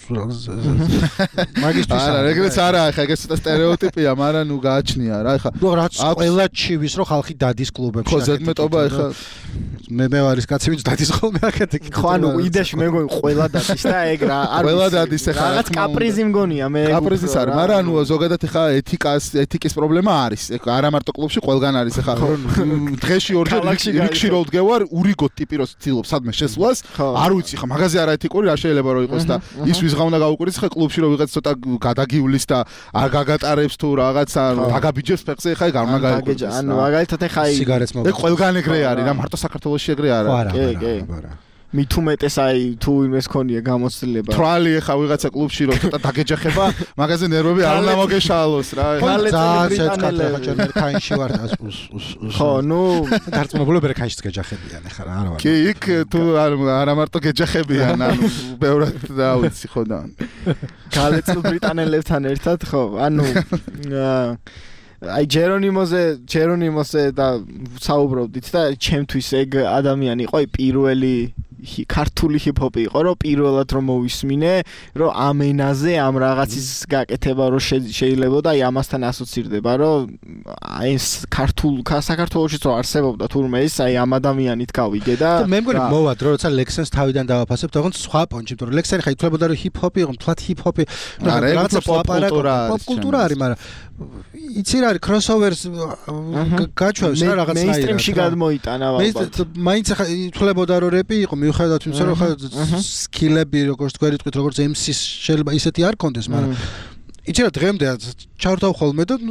მაგისტვის არა ეგრეც არა ხა ეგეც ცოტა სტერეოტიპია მაგრამ ნუ გააჩნია რა ხა ნუ რაც ყველა ჩივის რომ ხალხი დადის კლუბებში ხო ზედმეტობა ხა მე მე ვარის კაცი ვინც დადის ხოლმე აქეთ ხო ანუ იდეაში მე მგონი ყველა დადის და ეგ რა არ ყველა დადის ხა რაღაც კაპრიზი მგონია მე კაპრიზის არის მაგრამ ნუ ზოგადად ხა ეთიკას ეთიკის პრობლემა არის ეგ არა მარტო კლუბში ყველგან არის ხა დღეში ორჯერ რიგში რო ვდგევარ ურიგოთ ტიპი რო ცდილობს სადმე შესვლას არ ვიცი ხა მაგაზე არა ეთიკური რა შეიძლება რომ იყოს და ის ვიზღავ უნდა გაუკვირდეს ხა კლუბში რო ვიღაც ცოტა გადაგიulis და არ გაგატარებს თუ რაღაცა დაგაბიჯებს ფეხზე ხა ეგ არ უნდა გაიკვირდეს ანუ მაგალითად ხა აი სიგარეტს მოგ ეგ ყველგან ეგრე არის რა მარტო საქართველოში ეგრე არა კი კი მithumetes აი თუ იმეს ქონია გამოცდილება თვალი ხა ვიღაცა კლუბში რო ცოტა დაგეჯახება მაგაზე ნერვები არ უნდა მოგეშალოს რა ძალიან შეწყდა ხა ჩვენ ერქაინში ვარ ხო ნუ დარწმუნებული ბერქაინშიც გეჯახებიან ხა რა არა კი იქ თუ არა მარტო გეჯახებიან ანუ ბევრად დაუცი ხო და გალეწილ ბრიტანელებთან ერთად ხო ანუ აი ჯერონიმოზე ჯერონიმოზე და საუბრობდით და ჩემთვის ეგ ადამიანი იყო პირველი ქართული ჰიპ-ჰოპი იყო, რომ პირველად რომ მოვისმინე, რომ ამ ენაზე ამ რაღაცის გაკეთება რომ შეიძლება და აი ამასთან ასოცირდება, რომ აი ეს ქართულ საქართველოშიც რომ არსებობდა თურმე ის აი ამ ადამიანით გავიგე და მე მგონი მოვად რომ როცა ლექსენს თავიდან დავაფასებ, თქო სხვა პონჩი, იმიტომ რომ ლექსენი ხა ითვლებოდა რომ ჰიპ-ჰოპი იყო, თლათ ჰიპ-ჰოპი, რაღაცა პოპ-კულტურა არის, პოპ-კულტურა არის, მაგრამ იცი რა არის crosovers გაჩვევს რა რაღაცნაირად. მეინსტრიმში გადმოიტანა ალბათ. მაინც ხა ითვლებოდა რომ რეპი იყო, მიუხედავად იმისა რომ ხა სკილები როგორც თქვენ იტყვით როგორც ემ სის შეიძლება ისეთი არ კონდეს, მაგრამ იცი რა დღემდე ჩავრთავ ხოლმე და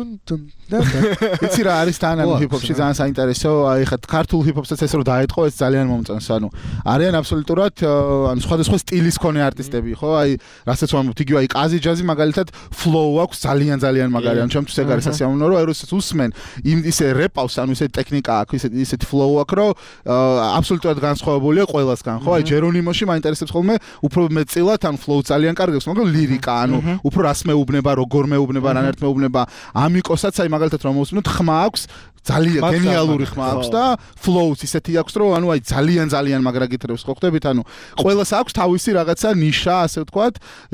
იცი რა არის თან ამ ჰიპ-ჰოპში ძალიან საინტერესო, აი ხა ქართულ ჰიპ-ჰოპსაც ეს რომ დაეთყო, ეს ძალიან მომწონს, ანუ არიან აბსოლუტურად ანუ სხვადასხვა სტილის მქონე არტისტები, ხო? აი რასაც ვამბობთ, იგივე აი ყაზი ჯაზი მაგალითად flow აქვს ძალიან ძალიან მაგარი, ანუ ჩემთვის ეგ არის სასიამოვნო, რომ აი როდესაც უსმენ იმ ისე რეპავს, ანუ ისე ტექნიკა აქვს, ისე ისეთი flow აქვს, რომ აბსოლუტურად განსხვავებულია ყველასგან, ხო? აი ჯერონიმოში მაინტერესებს ხოლმე უფრო მეტწილად, ანუ flow ძალიან კარგი აქვს, მაგრამ ლირიკა, ანუ უფრო რას მეუბნება, როგორ მეუბნება, რანაირად მეუბნება, ამიკოსაც აი მაგალითად რომ მოვსმინოთ, ხმა აქვს ძალიან გენიალური ხმა აქვს და flows ისეთი აქვს რომ ანუ აი ძალიან ძალიან მაგრა გიტრებს ხო ხდებით ანუ ყველას აქვს თავისი რაღაცა ნიშა ასე ვთქვათ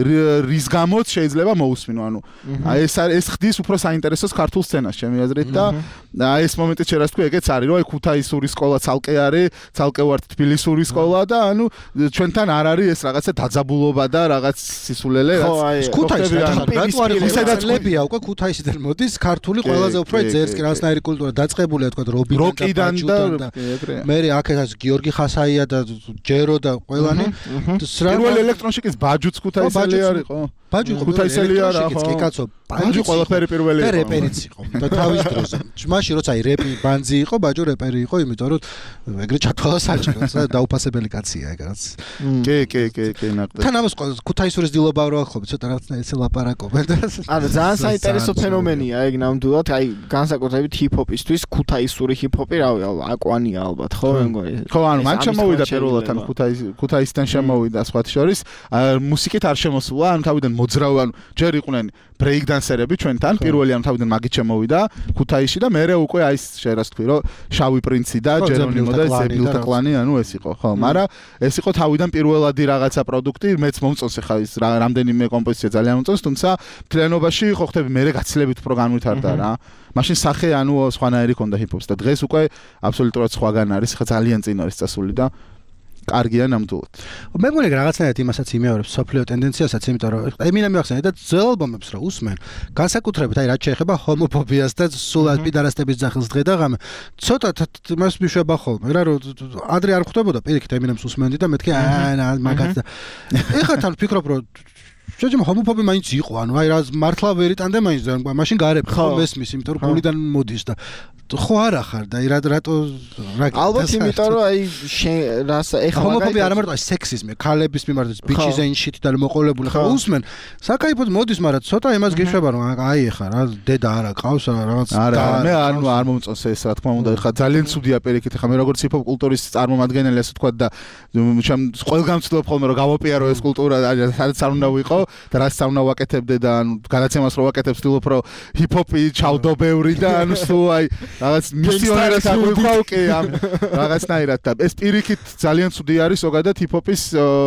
რის გამოც შეიძლება მოусმინო ანუ აი ეს ეს ხდის უფრო საინტერესოს ქართულ სცენას ჩემი აზრით და აი ეს მომენტი შეიძლება თქვი ეგეც არის რომ აი ქუთაისური სკოლა ცალკე არის ცალკე ვარ თბილისური სკოლა და ანუ ჩვენთან არ არის ეს რაღაცა დაძაბულობა და რაღაც სისულელე რაც ქუთაისი რატო არის ხუსაძლებია უკვე ქუთაისიდან მოდის ქართული ყველაზე უფრო ძერს კი რაღაცნაირი კულტურა დაწყებულია თქვა როკიდან და მე აქეთაც გიორგი ხასაია და ჯერო და ყველანი პირველ ელექტრონშიკის ბაჯუც ქუთაისელი არისო ბაჯუ ქუთაისელი არა ხო კი კაცო ბაჯუ ყველაფერი პირველი იყო და რეპერიც იყო და თავის დროზე მაშინ როცა აი რეპი ბანძი იყო ბაჯუ რეპერი იყო იმიტომ რომ ეგრე ჩათვალა საჭირო და დაუფასებელი კაცია ეგ რაც კი კი კი კი ნახე თან ამას ქუთაისურის დილობა რო ახობ ცოტა რაღაცა ესე ლაპარაკობენ და არა ძალიან საინტერესო ფენომენია ეგ ნამდვილად აი განსაკუთრებით ჰიპ-ჰოპისთვის ქუთაისური ჰიპ-ჰოპი რავი აკვანია ალბათ ხო მე მგონი ხო ანუ მან შემოვიდა პირველად ან ქუთაის ქუთაისთან შემოვიდა სხვათა შორის მუსიკით არ შემოსულა ან თავიდან მოძრავ ან ჯერ იყვნენ ბრეიკდანსერები ჩვენთან პირველი ან თავიდან მაგით შემოვიდა ქუთაისში და მერე უკვე აი შეიძლება თქვი რომ შავი პრინცი და ჯერონიმო და ზებილთა კლანი ანუ ეს იყო ხო მაგრამ ეს იყო თავიდან პირველადი რაღაცა პროდუქტი მეც მომწონს ხა ის რამდენიმე კომპოზიცია ძალიან მომწონს თუმცა მთლიანობაში ხო ხდები მერე გაცილებით უფრო განვითარდა რა მაშინ სახე ანუ სხვანაირი ქონდა ჰიპ-ჰოპს და დღეს უკვე აბსოლუტურად სხვაგან არის ხა ძალიან წინ არის წასული და კარგია ნამდვილად. მე მგონი რაღაცნაირად იმასაც იმეორებს სოფლიო ტენდენციასაც, იმიტომ რომ ემინა მიახსენე და ძველ ალბომებს რა უსმენ, განსაკუთრებით აი რაც შეეხება ჰომოფობიას და სულ პიდარასტების ძახილს დღე და ღამე. ცოტა მას მიშვება ხოლმე რა რომ ადრე არ ხვდებოდა პირიქით ემინამს უსმენდი და მეთქი აა მაგაც და ეხლა თან ვფიქრობ რომ შეჯեմ ჰომოფობი მაინც იყო, ანუ აი რა მართლა ვერ იტანდა მაინც მაშინ გარებ ხო მესმის, იმიტომ რომ გულიდან მოდის და ხო არა ხარ და რა რატო რა ალბათ იმიტომ რომ აი რას ეხლა ჰომოფობი არ ამარტო აი სექსიზმი ქალების მიმართ ბიჩის and shit და მოყოლებული ხარ უსმენ საკაიფოდ მოდის მაგრამ ცოტა იმას გიშვება რომ აი ეხლა რა დედა არა ყავს რაღაც არა მე არ არ მომწონს ეს რა თქმა უნდა ეხლა ძალიან ცუდია პირიქით ეხლა მე როგორც ჰიპ-ჰოპ კულტურის წარმომადგენელი ასე ვთქვა და ჩემ ყველგან ვცდილობ ხოლმე რომ გავოპიარო ეს კულტურა სადაც არ უნდა ვიყო და რაც არ უნდა ვაკეთებდე და ანუ განაცემას რო ვაკეთებ ვცდილობ რომ ჰიპ-ჰოპი ჩავდო ბევრი და ანუ სულ აი რაღაც მისიონერად აღვიქვავ კი ამ რაღაცნაირად და ეს პირიქით ძალიან ცუდი არის ზოგადად ჰიპ-ჰოპის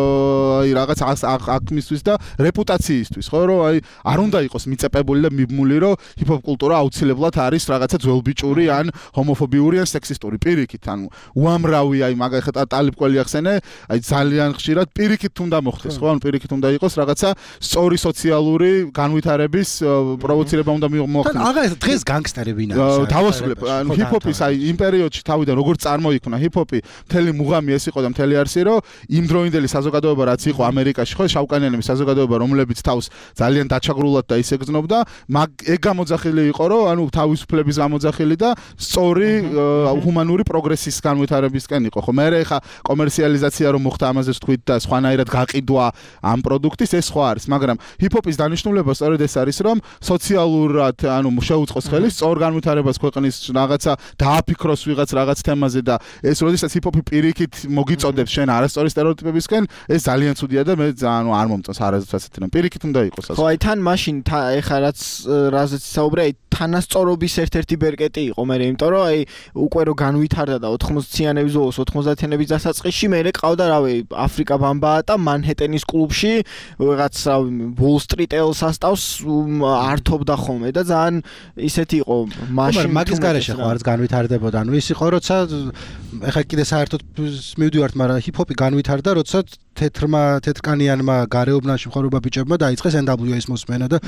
აი რაღაც აკმისთვის და რეპუტაციისთვის ხო რომ აი არ უნდა იყოს მიწეპებული და მიბმული რომ ჰიპ-ჰოპ კულტურა აუცილებლად არის რაღაცა ძველბიჭური ან ჰომოფობიური ან სექსისტური პირიქით ანუ უამრავი აი მაგალითად ტალიბ კველი ახსენე აი ძალიან ხშირად პირიქით უნდა მოხდეს ხო ანუ პირიქით უნდა იყოს რაღაცა სწორი სოციალური განვითარების პროვოცირება უნდა მოხდეს თან აღარ დღეს განგსტერი ვინ არის დავასრულებ ანუ ჰიპ-ჰოპის აი იმ პერიოდში თავიდან როგორ წარმოიქმნა ჰიპ-ჰოპი მთელი მუღამი ეს იყო და მთელი არსი რომ იმ დროინდელი საზოგადოება რაც იყო ამერიკაში ხო შავკანიანების საზოგადოება რომლებიც თავს ძალიან დაჩაგრულად და ისე გრძნობდა მაგ ეგ გამოძახილი იყო რომ ანუ თავისუფლების გამოძახილი და სწორი ჰუმანური პროგრესის განვითარებისკენ იყო ხო მე ხა კომერციალიზაცია რომ მოხდა ამაზე ვთქვით და სხვანაირად გაყიდვა ამ პროდუქტის ეს სხვა არის, მაგრამ ჰიპ-ჰოპის დანიშნულება სწორედ ეს არის, რომ სოციალურად, ანუ შეუწყოს ხელი სწორ განვითარებას ქვეყნის რაღაცა დააფიქროს ვიღაც რაღაც თემაზე და ეს როდესაც ჰიპ-ჰოპი პირიქით მოგიწოდებს შენ არასწორი სტერეოტიპებისკენ, ეს ძალიან ცუდია და მე ანუ არ მომწონს არასდროს ასეთი რამ. პირიქით უნდა იყოს ასე. ხო, აი თან მაშინ ეხა რაც რაზეც საუბრე, აი თანასწორობის ერთ-ერთი ბერკეტი იყო მე, იმიტომ რომ აი უკვე რო განვითარდა და ოთხმოციანების ბოლოს ოთხმოცდაათიანების დასაწყისში მე ყავდა რავი აფრიკა ბამბაა და მანჰეტენის კლუბში რაღაც რავი Wall Street ელს ასტავს ართობდა ხოლმე და ძალიან ისეთი იყო მაშინ მაგის გარეშე ხო არც განვითარდებოდა ანუ ის იყო როცა ეხა კიდე საერთოდ მივდივართ მაგრამ ჰიპ-ჰოპი განვითარდა როცა თეთრმა თეთრკანიანმა გარეუბნაში მხარობა ბიჭებმა დაიწყეს N W A-ის მოსმენა და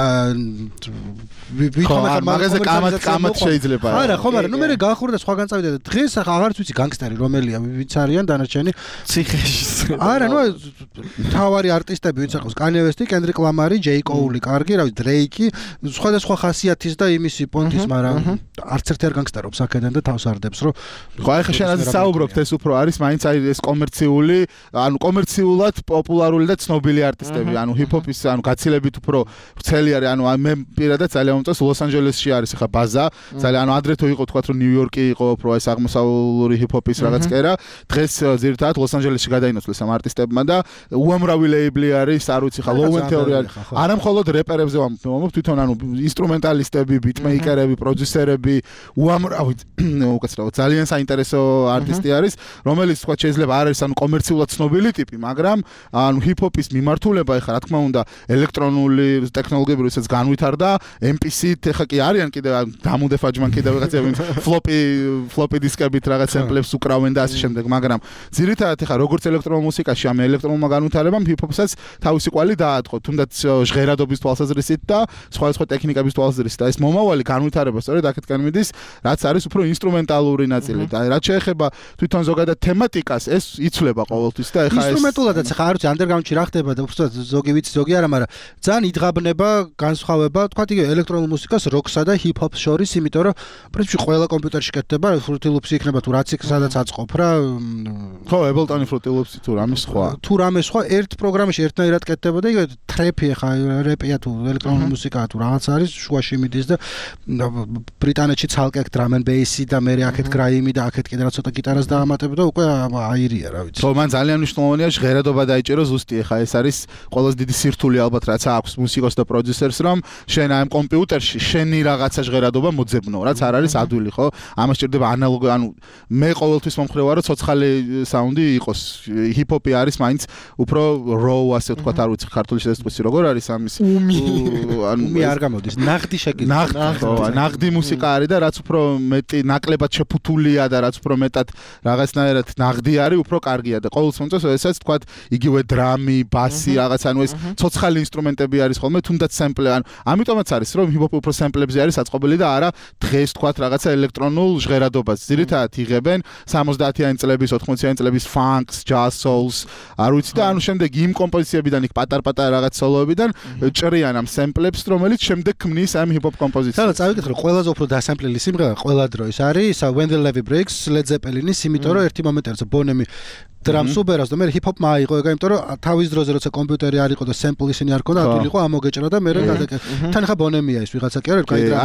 ვითომ მაგაზე კამათ კამათ შეიძლება არა ხო მაგრამ ნუ მე გაახურდა სხვაგან წავიდა და დღეს ახლა აღარც ვიცი განგსტერი რომელია ვიც არიან დანარჩენი ციხეში არა ნუ თავარი არტისტები ვინც აქვს Kanye West, Kendrick Lamar, J Cole, კარგი რავი Drake სხვადასხვა ხასიათის და იმისი პონტის მაგრამ არც ერთი არ განგსტერობს აქედან და თავს არდებს რომ ხო ახლა შენ ასე საუბრობთ ეს უფრო არის მაინც აი ეს კომერციული ანუ კომერციულად პოპულარული და ცნობილი არტისტები ანუ ჰიპ-ჰოპის ანუ გაცილებით უფრო ვრცელი არის ანუ მე პირადად ძალიან მომწონს ლოს-ანჯელესში არის ახლა ბაზა ძალიან ანუ ადრე თუ იყო თქვა რომ ნიუ-იორკი იყო უფრო ეს აღმოსავლური ჰიპ-ჰოპის რაღაც კერა დღეს ძირითადად ლოს-ანჯელესში გადაინაცვლეს ამ არტისტებმა და უამრავი ლეიბლი არის არ ვიცი ხა low end theory არის არა მხოლოდ რეპერებზე ვამბობ თვითონ ანუ ინსტრუმენტალისტები ბიტმეიკერები პროდიუსერები უამრავი უკაცრავად ძალიან საინტერესო არტისტი არის რომელიც თქვა შეიძლება არ არის ანუ კომერციულად ცნობილი ტიპი მაგრამ ანუ ჰიპ-ჰოპის მიმართულება ეხლა რა თქმა უნდა ელექტრონული ტექნოლოგიები როდესაც განვითარდა M P C-ით ეხლა კი არიან კიდე დამუდეფაჯმან კიდე ვიღაცები ფლოპი ფლოპი დისკებით რაღაც სემპლებს უკრავენ და ასე შემდეგ მაგრამ ძირითადად ეხლა როგორც ელექტრონულ მუსიკაში ამ ელექტრონულმა განვითარებამ ჰიპ-ჰოპსაც თავისი კვალი დაატყო თუნდაც ჟღერადობის თვალსაზრისით და სხვადასხვა ტექნიკების თვალსაზრისით და ეს მომავალი განვითარება სწორედ აქეთკენ მიდის რაც არის უფრო ინსტრუმენტალური ნაწილი და რაც შეეხება თვითონ ზოგადად თემატიკას ეს იცვლება ყოველთვის და ეხლა ეს ინსტრუმენტულადაც ეხლა არ ვიცი ანდერგრაუნდში რა ხდება და უბრალოდ ზოგი ვიცი ზოგი არა მაგრამ ძალიან იძღაბნება განსხვავება თქვა იგივე ელექტრონულ მუსიკას როკსა და ჰიპ-ჰოპს შორის იმიტომ რომ პრინციპში ყველა კომპიუტერში კეთდება Fruity Loops იქნება თუ რაც იქ სადაც აწყობ რა ხო Ableton Fruity Loops თუ რამე სხვა თუ რამე სხვა ერთ პროგრამაში ერთნაირად კეთდება და იგივე ტრეპი ეხა რეპია თუ ელექტრონული მუსიკაა თუ რაღაც არის შუაში მიდის და ბრიტანეთში ცალკე drum and bass-ი და მე აქეთ გრაიმი და აქეთ კიდე რა ცოტა გიტარას დაამატებ და უკვე აირია რა ვიცი ხო მან ძალიან მნიშვნელოვანია ჟღერადობა დაიჭირო ზუსტი ეხა ეს არის ყველაზე დიდი სირთულე ალბათ რაც აქვს მუსიკოს და პროდიუსერს რომ შენ ამ კომპიუტერში შენი რაღაცა ჟღერადობა მოძებნო რაც არ არის ადვილი ხო ამას ჭირდება ანალოგი ანუ მე ყოველთვის მომხრე ვარ რომ ცოცხალი საუნდი იყოს ჰიპ-ჰოპი არის მაინც უფრო raw ასე ვთქვათ არ ვიცი ქართული შესაძლებელი როგორ არის ამის ანუ მე არ გამოდის ნაღდი შეკითხვა ნაღდი მუსიკა არის და რაც უფრო მეტი ნაკლებად შეფუთულია და რაც უფრო მეტად რაღაცნაირად ნაღდი არის უფრო კარგია და ყოველთვის მომწონს ესაც ვთქვათ იგივე დრამი ბასი რაღაც ანუ ეს ცოცხალი ინსტრუმენტები არის ხოლმე თუნდაც სემპლი ანუ ამიტომაც არის რომ ჰიპ-ჰოპი უფრო სემპლებზე არის აწყობილი და არა დღეს ვთქვათ რაღაცა ელექტრონულ ჟღერადობას ძირითადად იღებენ სამოცდაათიანი წლების ოთხმოციანი წლების funk jazz souls არ ვიცი და ანუ შემდეგ იმ კომპოზიციებიდან იქ პატარ-პატარა რაღაც სოლოებიდან ჭრიან ამ სემპლებს რომელიც შემდეგ ქმნის ამ ჰიპ-ჰოპ კომპოზიციას და წავიკითხე რომ ყველაზე უფრო დასემპლილი სიმღერა ყველა დროის არის When the Levee Breaks Led Zeppelin-ის იმიტომ რომ ერთი მომენტი არის ბონემი დრამს უბერავს და მე ჰიპ-ჰოპმა აიღო ეგა იმიტომ რომ თავის დროზე როცა კომპიუტერი არ იყო და სემპლი ისინი არ ქონდა ადვილი იყო ამოგეჭრა და მე გადაკეთე თან ხა ბონემია ის ვიღაცა კი არა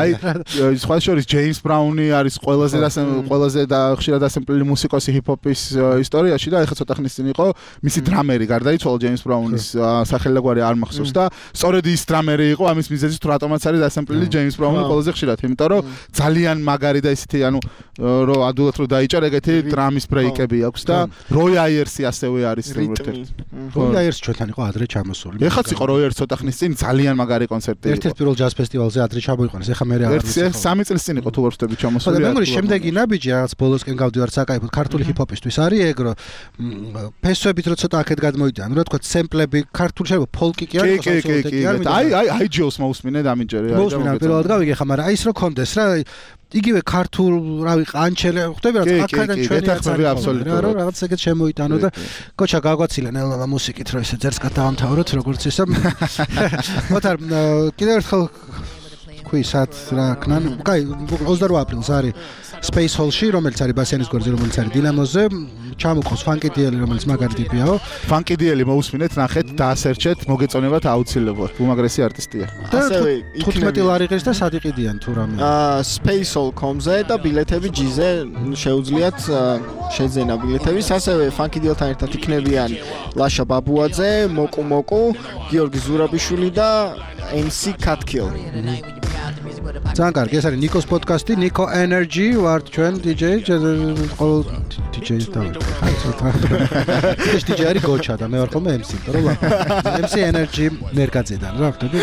აი სხვა შორის ჯეიმს ბრაუნი არის ყველაზე ყველაზე და ხშირად დასემპლილი მუსიკოსი ჰიპ-ჰოპის ისტორიაში და ეხლა ცოტა ხნის წინ იყო მისი დრამერი გარდაიცვალა ჯეიმს ბრაუნის სახელგვარი არ მახსოვს და სწორედ ის დრამერი იყო ამის მიზეზით თუ რატომაც არის დასემპლილი ჯეიმს ბრაუნი ყველაზე ხშირად იმიტომ რომ ძალიან მაგარი და ისეთი ანუ რომ ადვილად რომ დაიჭარ ეგეთი დრამის ბრეიკები აქვს და როი აიერსი ასევე არის ერთ-ერთი. როი აიერსი ჩვენთან იყო ადრე ჩამოსული. ეხაც იყო როი აიერსი ცოტა ხნის წინ ძალიან მაგარი კონცერტი იყო. ერთ-ერთ პირველ ჯაზ ფესტივალზე ადრე ჩამოიყვანეს. ეხა მე რა არის. ერთ სამი წლის წინ იყო თუ ვერ ვთქვი ჩამოსული. და მე შემდეგი ნაბიჯი რაღაც ბოლოსკენ გავდივარ საკაიფოდ ქართული ჰიპ-ჰოპისთვის არის ეგ რომ ფესვებით რო ცოტა აქეთ გადმოიდან რა თქვა სემპლები ქართული შეიძლება ფოლკი კი არის ხო აი აი აი ჯოს მოусმინე დამიჯერე აი და პირველად გავიგე ხა მაგრამ აი ის რო კონდეს რა იგივე ქართულ რავი ყანჩელი ხვდები რა აქედან ჩვენი ახსები აბსოლუტურად რა რაღაც ეგეთ შემოიტანო და კოჩა გაგვაცილენ ელალა მუსიკით რომ ესე ძერს გადავამთავროთ როგორც ისე მოთარ კიდევ ერთხელ თქვი სად რა ქნან კაი ოცდაოთხ აპრილს არის Space Hall-ში რომელიც არის ბასიანის გვერდზე რომელიც არის დინამოზე ჩამოყავს Funky D L რომელიც მაგარი ტიპიაო Funky D L მოусმინეთ ნახეთ დაასერჩეთ მოგეწონებათ აუცილებლად უმაგრესი არტისტია ასევე თხუთმეტი ლარი ღირს და სად იყიდიან თუ რამე აა space hall dot com-ზე და ბილეთები ჯიზე შეუძლიათ შეძენა ბილეთების ასევე Funky D L-თან ერთად იქნებიან ლაშა ბაბუაძე მოკუ მოკუ გიორგი ზურაბიშვილი და M C Catkill ძალიან კარგი ეს არის ნიკოს პოდკასტი Nico Energy ვარ ჩვენ D J ყოველ D J-ს დავიწყე ეს D J არის გოჩა და მე ვარ ხოლმე M C იმიტომ რომ M C Energy ნერგაძედან რა ხდები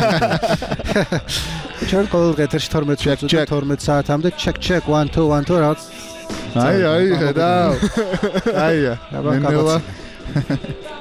ჩვენ ყოველ ეთერში თორმეტ საათამდე check check one two one two რაც აი აი ხედავ აია მე მელა